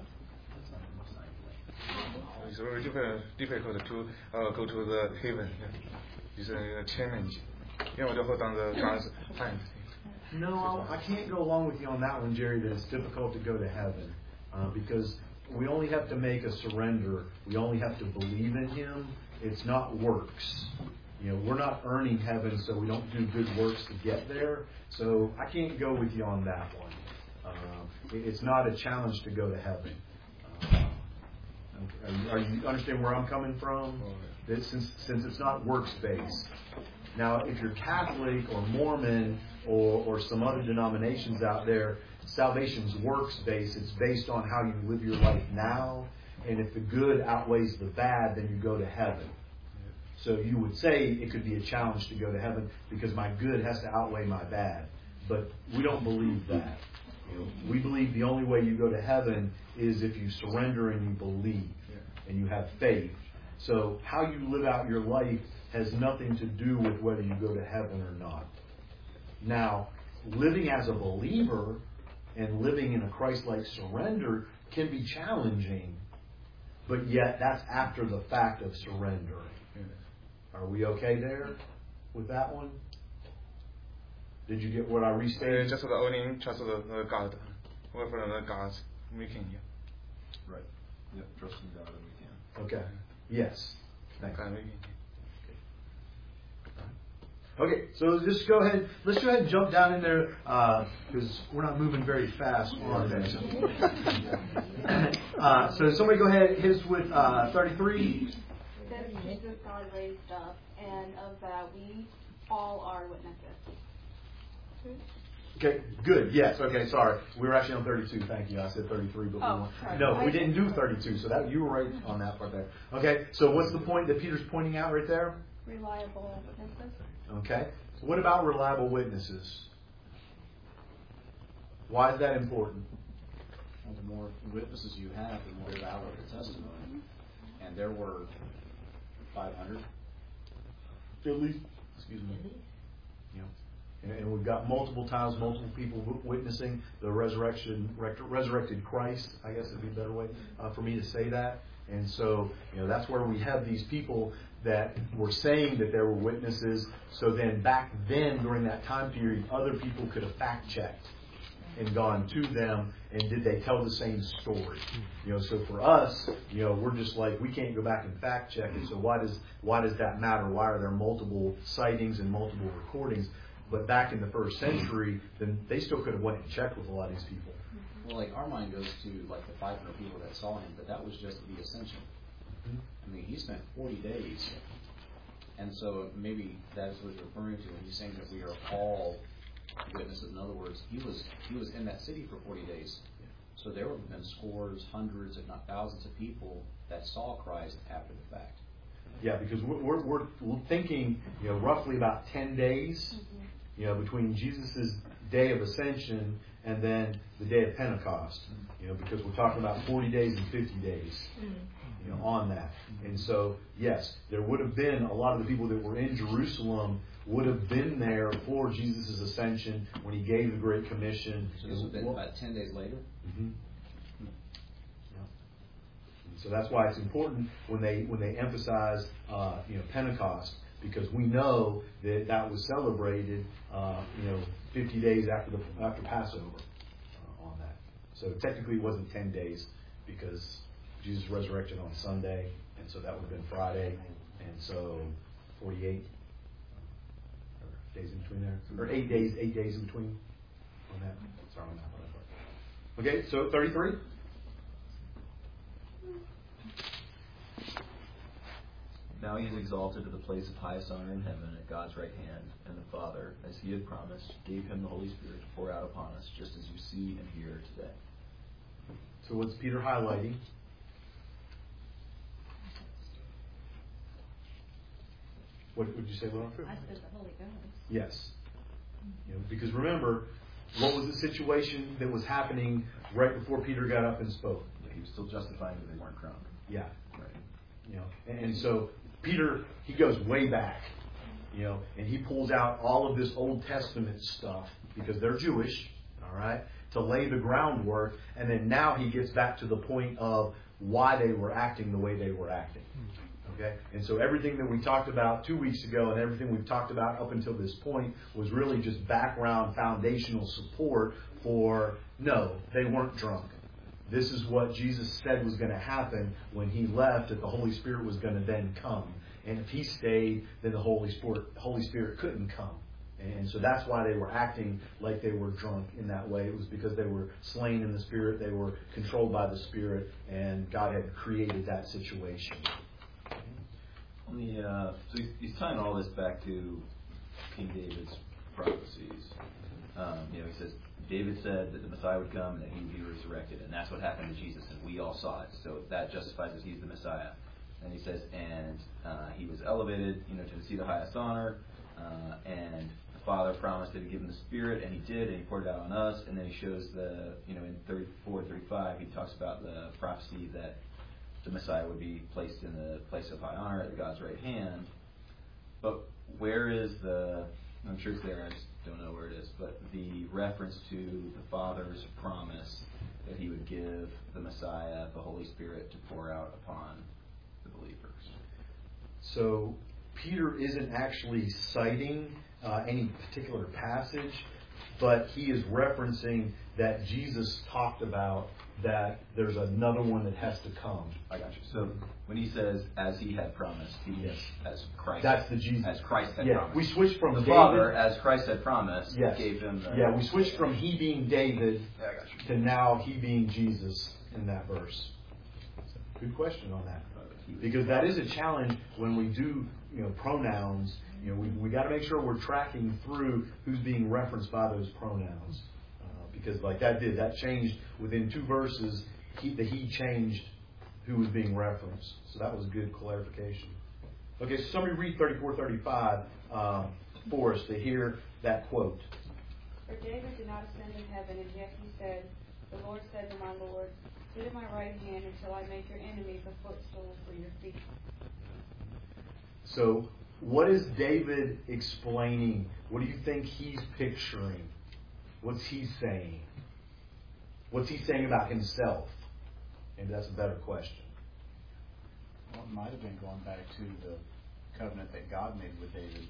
It's very difficult, difficult to uh, go to the heaven. It's a challenge. You know, the hold on the God's hand. No, I can't go along with you on that one, Jerry, that it's difficult to go to heaven. Uh, because we only have to make a surrender. We only have to believe in Him. It's not works. You know, we're not earning heaven, so we don't do good works to get there. So I can't go with you on that one. Uh, it's not a challenge to go to heaven. Uh, are you, are you understand where I'm coming from? That since since it's not works based. Now, if you're Catholic or Mormon or or some other denominations out there, salvation's works based. It's based on how you live your life now, and if the good outweighs the bad, then you go to heaven. So you would say it could be a challenge to go to heaven because my good has to outweigh my bad. But we don't believe that. You know, we believe the only way you go to heaven is if you surrender and you believe and you have faith. So how you live out your life has nothing to do with whether you go to heaven or not. Now, living as a believer and living in a Christ-like surrender can be challenging, but yet that's after the fact of surrender. Are we okay there with that one? Did you get what I restated? Just the owning, trust the uh, God, whatever the God's making you. Right. Yep. Trusting God that we can. Okay. Yes. Thanks. God making you. Okay, so just go ahead. Let's go ahead and jump down in there because uh, we're not moving very fast on this. uh, so somebody go ahead. Hit us with uh, thirty-three. This Jesus God raised up, and of that we all are witnesses. Okay, good. Yes. Okay, sorry. We were actually on thirty-two. Thank you. I said thirty-three, but oh, we weren't. sorry. No, we didn't do thirty-two. So that you were right on that part there. Okay. So what's the point that Peter's pointing out right there? Reliable witnesses. Okay. What about reliable witnesses? Why is that important? Well, the more witnesses you have, the more valid the testimony. And there were five hundred. At least. Excuse me. You know, and, and we've got multiple times, multiple people w- witnessing the resurrection, resurrected Christ. I guess would be a better way uh, for me to say that. And so, you know, that's where we have these people that were saying that there were witnesses. So then back then, during that time period, other people could have fact-checked and gone to them, and did they tell the same story? You know, so for us, you know, we're just like, we can't go back and fact-check it, so why does why does that matter? Why are there multiple sightings and multiple recordings? But back in the first century, then they still could have went and checked with a lot of these people. Well, like, our mind goes to, like, the five hundred people that saw him, but that was just the ascension. I mean, he spent forty days, and so maybe that's what he's referring to when he's saying that we are all witnesses. In other words, he was he was in that city for forty days. So there would have been scores, hundreds, if not thousands of people that saw Christ after the fact. Yeah, because we're we're, we're thinking, you know, roughly about ten days, you know, between Jesus' day of ascension and then the day of Pentecost. You know, because we're talking about forty days and fifty days. You know, on that. And so, yes, there would have been a lot of the people that were in Jerusalem would have been there for Jesus' ascension when he gave the Great Commission. So this would have been about ten days later? Mm-hmm. Yeah. And so that's why it's important when they when they emphasize uh, you know, Pentecost, because we know that that was celebrated uh, you know, fifty days after the after Passover uh, on that. So technically it wasn't ten days because Jesus resurrected on Sunday, and so that would have been Friday, and so forty-eight days in between there, or eight days, eight days in between on that. Sorry on that part. Okay, so thirty-three. Now he is exalted to the place of highest honor in heaven at God's right hand, and the Father, as he had promised, gave him the Holy Spirit to pour out upon us, just as you see and hear today. So what's Peter highlighting? What would you say, Laura? I said the Holy Ghost. Yes. You know, because remember, what was the situation that was happening right before Peter got up and spoke? Yeah, he was still justifying that they weren't crowned. Yeah. Right. You know, and, and so Peter, he goes way back, you know, and he pulls out all of this Old Testament stuff because they're Jewish, all right, to lay the groundwork, and then now he gets back to the point of why they were acting the way they were acting. Okay? And so everything that we talked about two weeks ago and everything we've talked about up until this point was really just background foundational support for, no, they weren't drunk. This is what Jesus said was going to happen when he left, that the Holy Spirit was going to then come. And if he stayed, then the Holy Spirit, Holy Spirit couldn't come. And so that's why they were acting like they were drunk in that way. It was because they were slain in the Spirit, they were controlled by the Spirit, and God had created that situation. On the, uh, so he's, he's tying all this back to King David's prophecies. Um, you know, he says, David said that the Messiah would come and that he would be resurrected, and that's what happened to Jesus, and we all saw it. So that justifies that he's the Messiah. And he says, and uh, he was elevated, you know, to the seat of highest honor, uh, and the Father promised that he'd give him the Spirit, and he did, and he poured it out on us. And then he shows the, you know, in thirty-four, thirty-five, he talks about the prophecy that the Messiah would be placed in the place of high honor at God's right hand. But where is the, I'm sure it's there, I just don't know where it is, but the reference to the Father's promise that he would give the Messiah the Holy Spirit to pour out upon the believers? So Peter isn't actually citing uh, any particular passage, but he is referencing that Jesus talked about that there's another one that has to come. I got you. So when he says, as he had promised, he yes. as Christ. That's the Jesus. As Christ had yeah. promised. We switched from the David, Father, as Christ had promised, yes. gave him the... Yeah, we switched from he being David yeah, I got you. to now he being Jesus in that verse. Good question on that. Because that is a challenge when we do, you know, pronouns. You know, we we got to make sure we're tracking through who's being referenced by those pronouns. Uh, because like that did, that changed within two verses. He, the he changed who was being referenced. So that was a good clarification. Okay, so somebody read thirty-four, thirty-five uh, for us to hear that quote. For David did not ascend in heaven, and yet he said, the Lord said to my Lord, sit at my right hand until I make your enemies a footstool for your feet. So, what is David explaining? What do you think he's picturing? What's he saying? What's he saying about himself? Maybe that's a better question. Well, it might have been going back to the covenant that God made with David.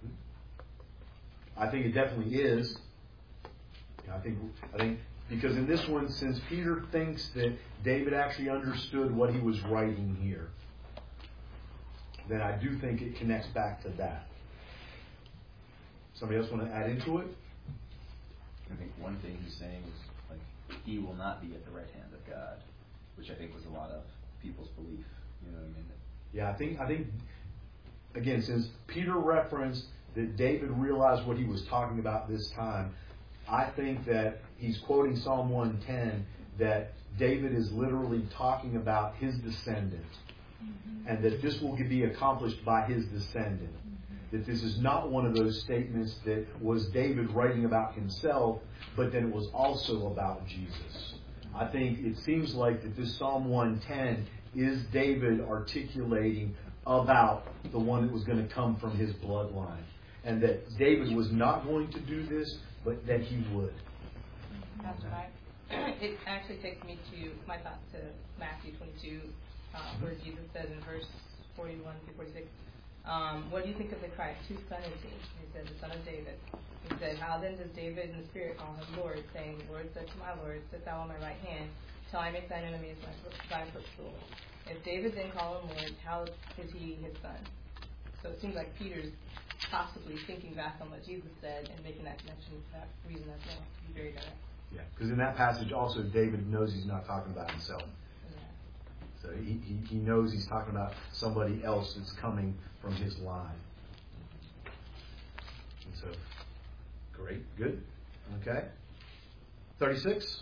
I think it definitely is. I think I think because in this one, since Peter thinks that David actually understood what he was writing here, then I do think it connects back to that. Somebody else want to add into it? I think one thing he's saying is, like, he will not be at the right hand of God, which I think was a lot of people's belief. You know what I mean? Yeah, I think, I think, again, since Peter referenced that David realized what he was talking about this time, I think that he's quoting Psalm one ten, that David is literally talking about his descendant, mm-hmm. and that this will be accomplished by his descendant. Mm-hmm. That this is not one of those statements that was David writing about himself, but then it was also about Jesus. I think it seems like that this Psalm one ten is David articulating about the one that was going to come from his bloodline. And that David was not going to do this, but that he would. That's right. It actually takes me to my thoughts to Matthew twenty-two, uh, where Jesus says in verse forty-one through forty-six, um, what do you think of the Christ? Whose son is he? He said, the son of David. He said, how then does David in the Spirit call him Lord, saying, the Lord said to my Lord, sit thou on my right hand, till I make thine enemies thy footstool. If David then called him Lord, how is he his son? So it seems like Peter's possibly thinking back on what Jesus said and making that connection for that reason as well. To be very direct. Yeah, because in that passage also David knows he's not talking about himself. Yeah. So he, he, he knows he's talking about somebody else that's coming from his line. And so, great, good. Okay. thirty-six.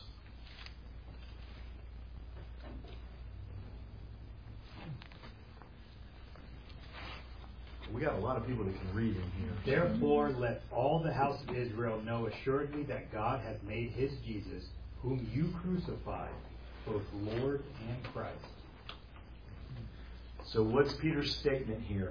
We got a lot of people that can read in here. Therefore, let all the house of Israel know assuredly that God hath made his Jesus, whom you crucified, both Lord and Christ. So what's Peter's statement here?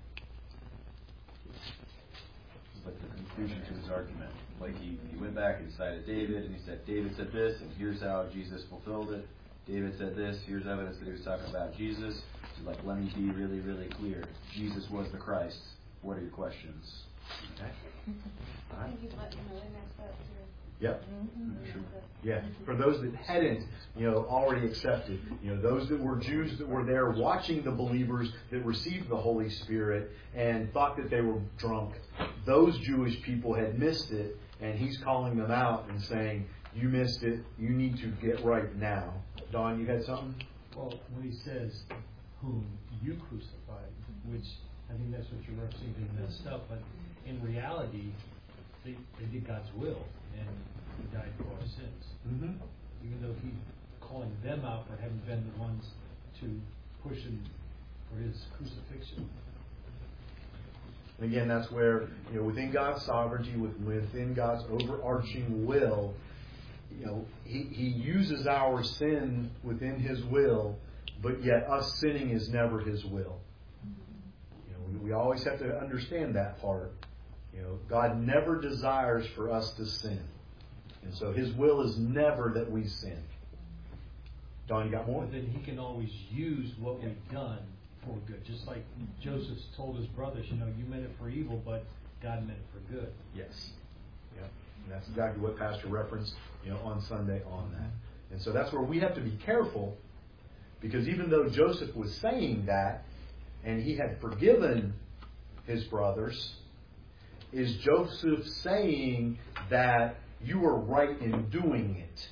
It's like the conclusion to his argument. Like he, he went back and cited David, and he said, David said this, and here's how Jesus fulfilled it. David said this, here's evidence that he was talking about Jesus. So like, let me be really, really clear. Jesus was the Christ. What are your questions? Okay. All right. And you let them know they messed up too. Yep. Mm-hmm. Yeah. For those that hadn't, you know, already accepted, you know, those that were Jews that were there watching the believers that received the Holy Spirit and thought that they were drunk, those Jewish people had missed it, and he's calling them out and saying, you missed it, you need to get right now. Don, you had something? Well, when he says, whom you crucified, which I think that's what you're referencing, being messed up, but in reality, they, they did God's will, and he died for our sins. Mm-hmm. Even though he's calling them out for having been the ones to push him for his crucifixion. And again, that's where, you know, within God's sovereignty, within God's overarching will, you know, he, he uses our sin within his will, but yet us sinning is never his will. You know, we, we always have to understand that part. You know, God never desires for us to sin. And so his will is never that we sin. Don, you got more? But then he can always use what we've done for good. Just like Joseph told his brothers, you know, you meant it for evil, but God meant it for good. Yes. Yeah. And that's exactly what Pastor referenced, you know, on Sunday on that. And so that's where we have to be careful, because even though Joseph was saying that, and he had forgiven his brothers, is Joseph saying that you were right in doing it?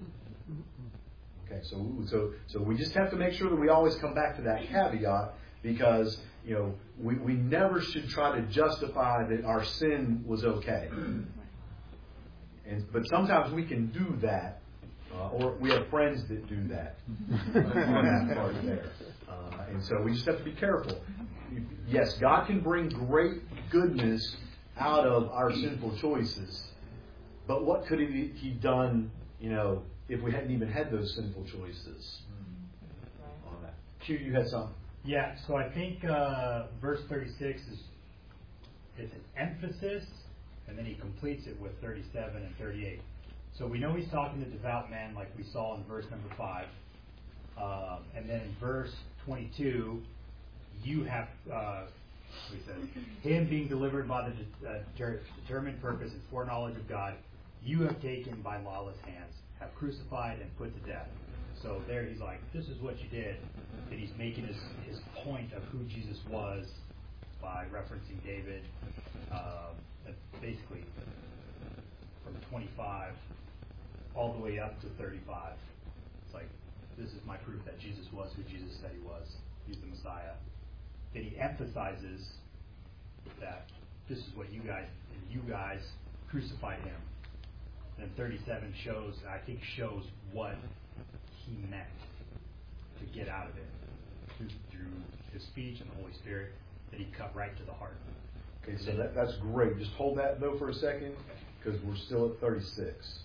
Okay, so so so we just have to make sure that we always come back to that caveat, because you know we, we never should try to justify that our sin was okay. And but sometimes we can do that, uh, or we have friends that do that on that part there. Uh, and so we just have to be careful. Yes, God can bring great goodness out of our sinful choices, but what could he, he done, you know, if we hadn't even had those sinful choices? On that. Q, you had something? Yeah, so I think uh, verse thirty-six is it's an emphasis, and then he completes it with thirty-seven and thirty-eight. So we know he's talking to devout men, like we saw in verse number five. Um, and then in verse twenty-two, you have, uh, we said, him being delivered by the de- uh, ter- determined purpose and foreknowledge of God, you have taken by lawless hands, have crucified and put to death. So there he's like, this is what you did. And he's making his, his point of who Jesus was by referencing David, uh, basically from twenty-five all the way up to thirty-five. It's like, this is my proof that Jesus was who Jesus said he was. He's the Messiah. Then he emphasizes that this is what you guys, and you guys crucified him. And thirty-seven shows, I think, shows what he meant to get out of it through, through his speech and the Holy Spirit, that he cut right to the heart. Okay, so that, that's great. Just hold that though for a second, because we're still at thirty-six.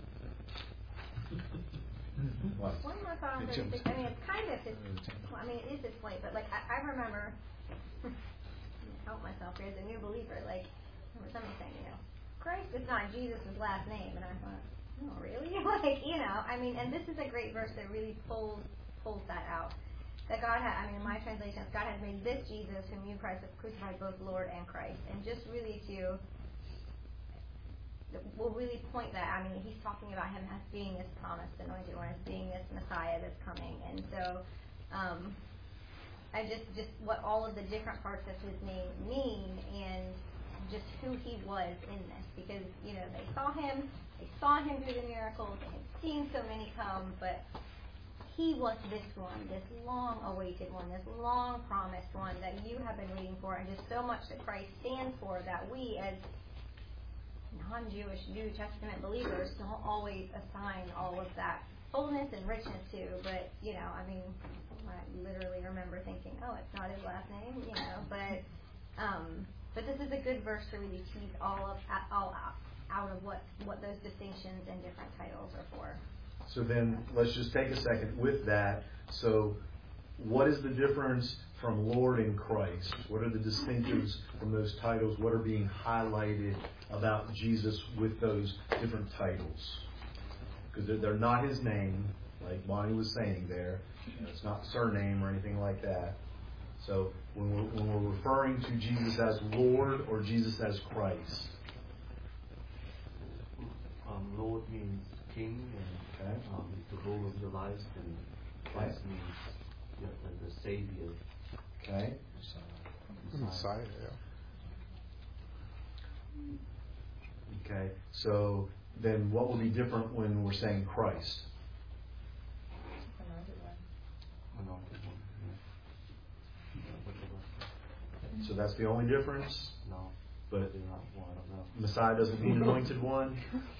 What? One more thought on thirty-six. I mean, it's kind of his, well, I mean, it is his point, but like, I, I remember, help myself here as a new believer, like, I remember somebody saying, you know, Christ is not Jesus' last name. And I thought, oh, really? Like, you know, I mean, and this is a great verse that really pulls pulls that out. That God had, I mean, in my translation, God has made this Jesus, whom you Christ have crucified, both Lord and Christ. And just really to, will really point that, I mean, he's talking about him as being this promised anointed one, as being this Messiah that's coming. And so, um, I just, just what all of the different parts of his name mean, and just who he was in this, because you know they saw him, they saw him do the miracles, they had seen so many come, but he was this one, this long-awaited one, this long-promised one that you have been waiting for, and just so much that Christ stands for that we as non-Jewish New Testament believers don't always assign all of that fullness and richness to. But you know, I mean, I literally remember thinking, oh, it's not his last name, you know, but Um, but this is a good verse to really tease all of all out, out of what what those distinctions and different titles are for. So then, let's just take a second with that. So, what is the difference from Lord and Christ? What are the distinctives from those titles? What are being highlighted about Jesus with those different titles? Because they're, they're not His name, like Bonnie was saying there. You know, it's not surname or anything like that. So when we're, when we're referring to Jesus as Lord or Jesus as Christ. Um, Lord means King, and okay. um, is the rule of your life, and Christ okay. means you know, the, the Savior. Okay. Messiah. Messiah, yeah. Okay. So then, what will be different when we're saying Christ? So that's the only difference? No. But well, I don't know. Messiah doesn't mean anointed one?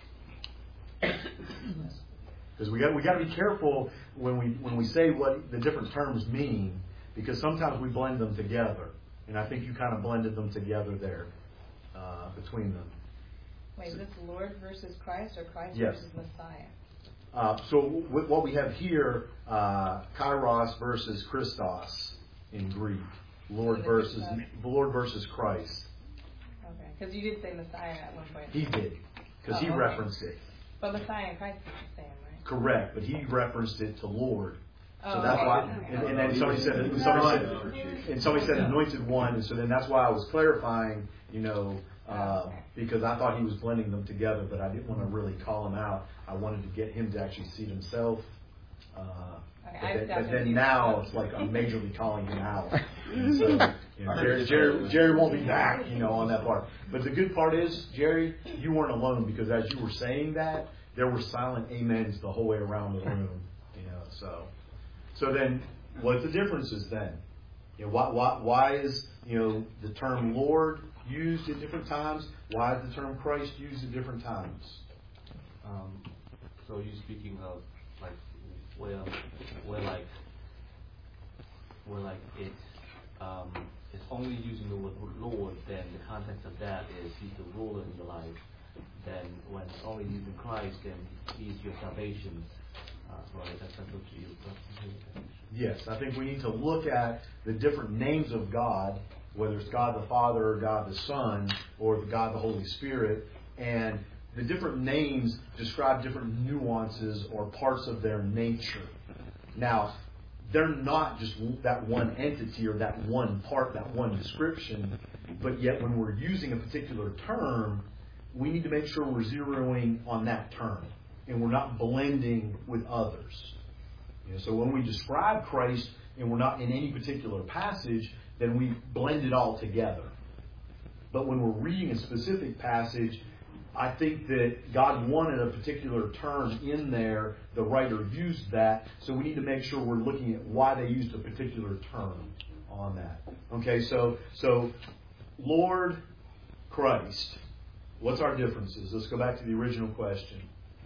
Because we got we got to be careful when we when we say what the different terms mean, because sometimes we blend them together, and I think you kind of blended them together there uh, between them. Wait, is this Lord versus Christ or Christ yes. versus Messiah? Uh, so w- what we have here, uh, Kairos versus Christos in Greek, Lord versus Lord versus Christ. Okay, because you did say Messiah at one point. He did, because oh, he okay. referenced it. But Messiah and Christ is the same, right? Correct, but he referenced it to Lord. So oh, that's okay. why, and, and then somebody said, somebody said, and somebody said anointed one, and so then that's why I was clarifying, you know, uh, because I thought he was blending them together, but I didn't want to really call him out. I wanted to get him to actually see it himself. Uh, okay, but, then, but then now it's like I'm majorly calling him out. And so, you know, Jerry, Jerry, Jerry won't be back, you know, on that part. But the good part is, Jerry, you weren't alone, because as you were saying that, there were silent amens the whole way around the room. You know, so so then what's the differences then? You know, why why why is you know the term Lord used at different times? Why is the term Christ used at different times? Um, so you're speaking of like where where like where like it um, it's only using the word Lord, then the context of that is He's the ruler in your life. Then when it's only using Christ, then He's your salvation. Uh, right, that's up to you. Yes, I think we need to look at the different names of God, whether it's God the Father or God the Son or God the Holy Spirit, and the different names describe different nuances or parts of their nature. Now, they're not just that one entity or that one part, that one description, but yet when we're using a particular term, we need to make sure we're zeroing on that term and we're not blending with others. You know, so when we describe Christ and we're not in any particular passage, then we blend it all together. But when we're reading a specific passage, I think that God wanted a particular term in there. The writer used that, so we need to make sure we're looking at why they used a particular term on that. Okay, so so Lord, Christ. What's our differences? Let's go back to the original question.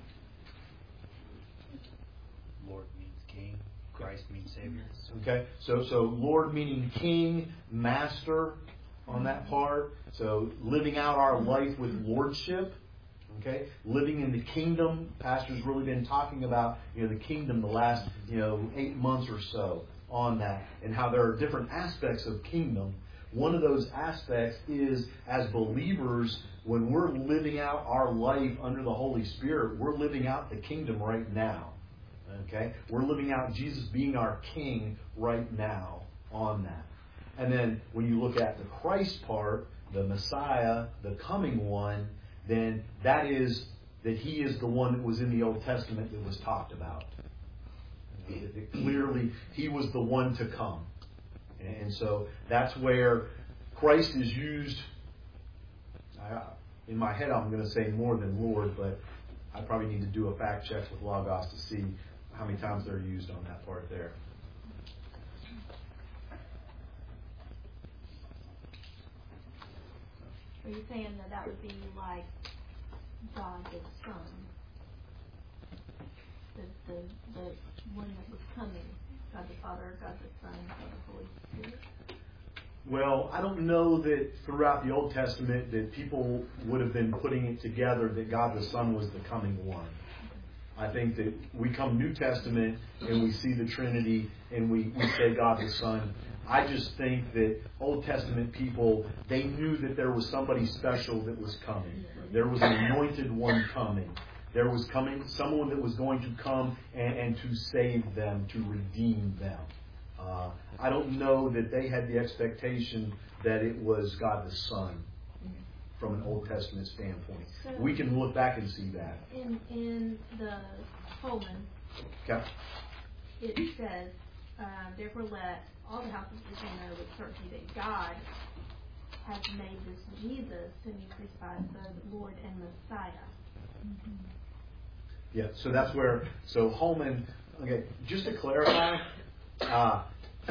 Lord means King. Christ means Savior. Okay, so so Lord meaning King, Master on that part. So living out our life with lordship. Okay, living in the kingdom. Pastor's really been talking about you know the kingdom the last you know eight months or so on that, and how there are different aspects of kingdom. One of those aspects is, as believers, when we're living out our life under the Holy Spirit, we're living out the kingdom right now. Okay? We're living out Jesus being our King right now on that. And then when you look at the Christ part, the Messiah, the coming one, then that is that He is the one that was in the Old Testament that was talked about. It clearly, He was the one to come. And so that's where Christ is used. I, in my head, I'm going to say more than Lord, but I probably need to do a fact check with Logos to see how many times they're used on that part there. Are you saying that that would be like God the Son? The, the, the one that was coming? God the Father, God the Son, God the Holy Spirit? Well, I don't know that throughout the Old Testament that people would have been putting it together that God the Son was the coming one. I think that we come New Testament and we see the Trinity and we, we say God the Son. I just think that Old Testament people, they knew that there was somebody special that was coming. There was an anointed one coming. There was coming someone that was going to come and, and to save them, to redeem them. Uh, I don't know that they had the expectation that it was God the Son from an Old Testament standpoint. So we can look back and see that. In in the Holman, Okay. it says, uh, therefore let all the houses of Israel know with certainty that God has made this Jesus, whom you crucified, the Lord and Messiah. Mm-hmm. Yeah, so that's where, so Holman, okay, just to clarify, uh,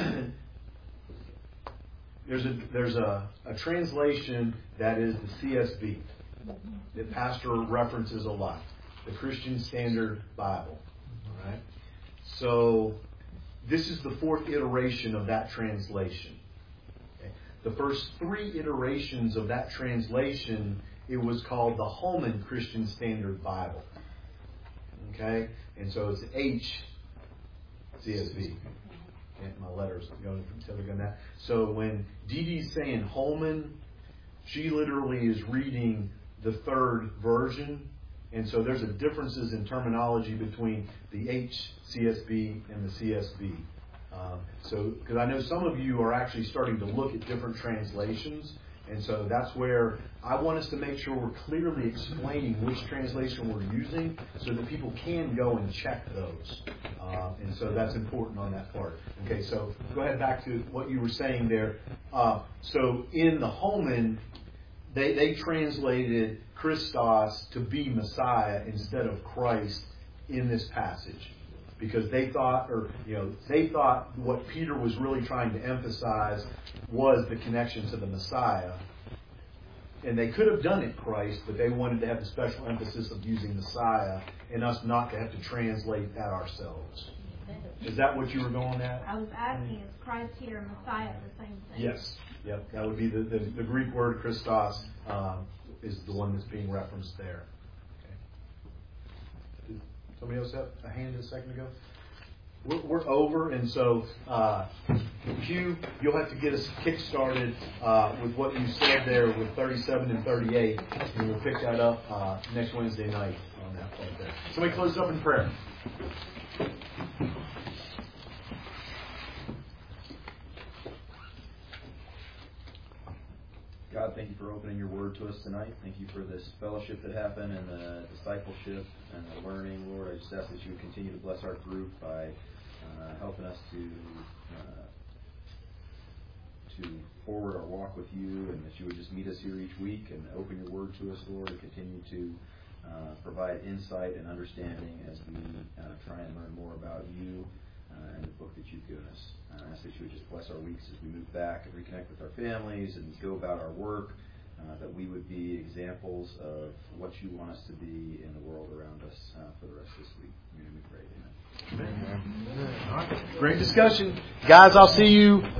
there's a there's a, a translation that is the C S B that Pastor references a lot, the Christian Standard Bible. All right, so this is the fourth iteration of that translation. Okay. The first three iterations of that translation, it was called the Holman Christian Standard Bible. Okay, and so it's H C S B. And my letters going from Taylor going that. So when Dee Dee's saying Holman, she literally is reading the third version, and so there's a differences in terminology between the H C S B and the C S B. Um, so because I know some of you are actually starting to look at different translations. And so that's where I want us to make sure we're clearly explaining which translation we're using so that people can go and check those. Uh, and so that's important on that part. Okay, so go ahead back to what you were saying there. Uh, so in the Holman, they, they translated Christos to be Messiah instead of Christ in this passage. Because they thought, or you know, they thought what Peter was really trying to emphasize was the connection to the Messiah. And they could have done it Christ, but they wanted to have the special emphasis of using Messiah and us not to have to translate that ourselves. Is that what you were going at? I was asking, is Christ here and Messiah the same thing? Yes. Yep. That would be the, the, the Greek word Christos um, is the one that's being referenced there. Somebody else have a hand a second ago? We're, we're over, and so uh, Hugh, you'll have to get us kick-started uh, with what you said there with thirty-seven and thirty-eight, and we'll pick that up uh, next Wednesday night on that part there. Somebody close us up in prayer. God, thank you for opening your word to us tonight. Thank you for this fellowship that happened and the discipleship and the learning. Lord, I just ask that you would continue to bless our group by uh, helping us to uh, to forward our walk with you, and that you would just meet us here each week and open your word to us, Lord, and continue to uh, provide insight and understanding as we uh, try and learn more about you uh, and the book that you've given us. I ask that you would just bless our weeks as we move back and reconnect with our families and go about our work, uh, that we would be examples of what you want us to be in the world around us uh, for the rest of this week. In your name we pray. Amen. Amen. Great discussion. Guys, I'll see you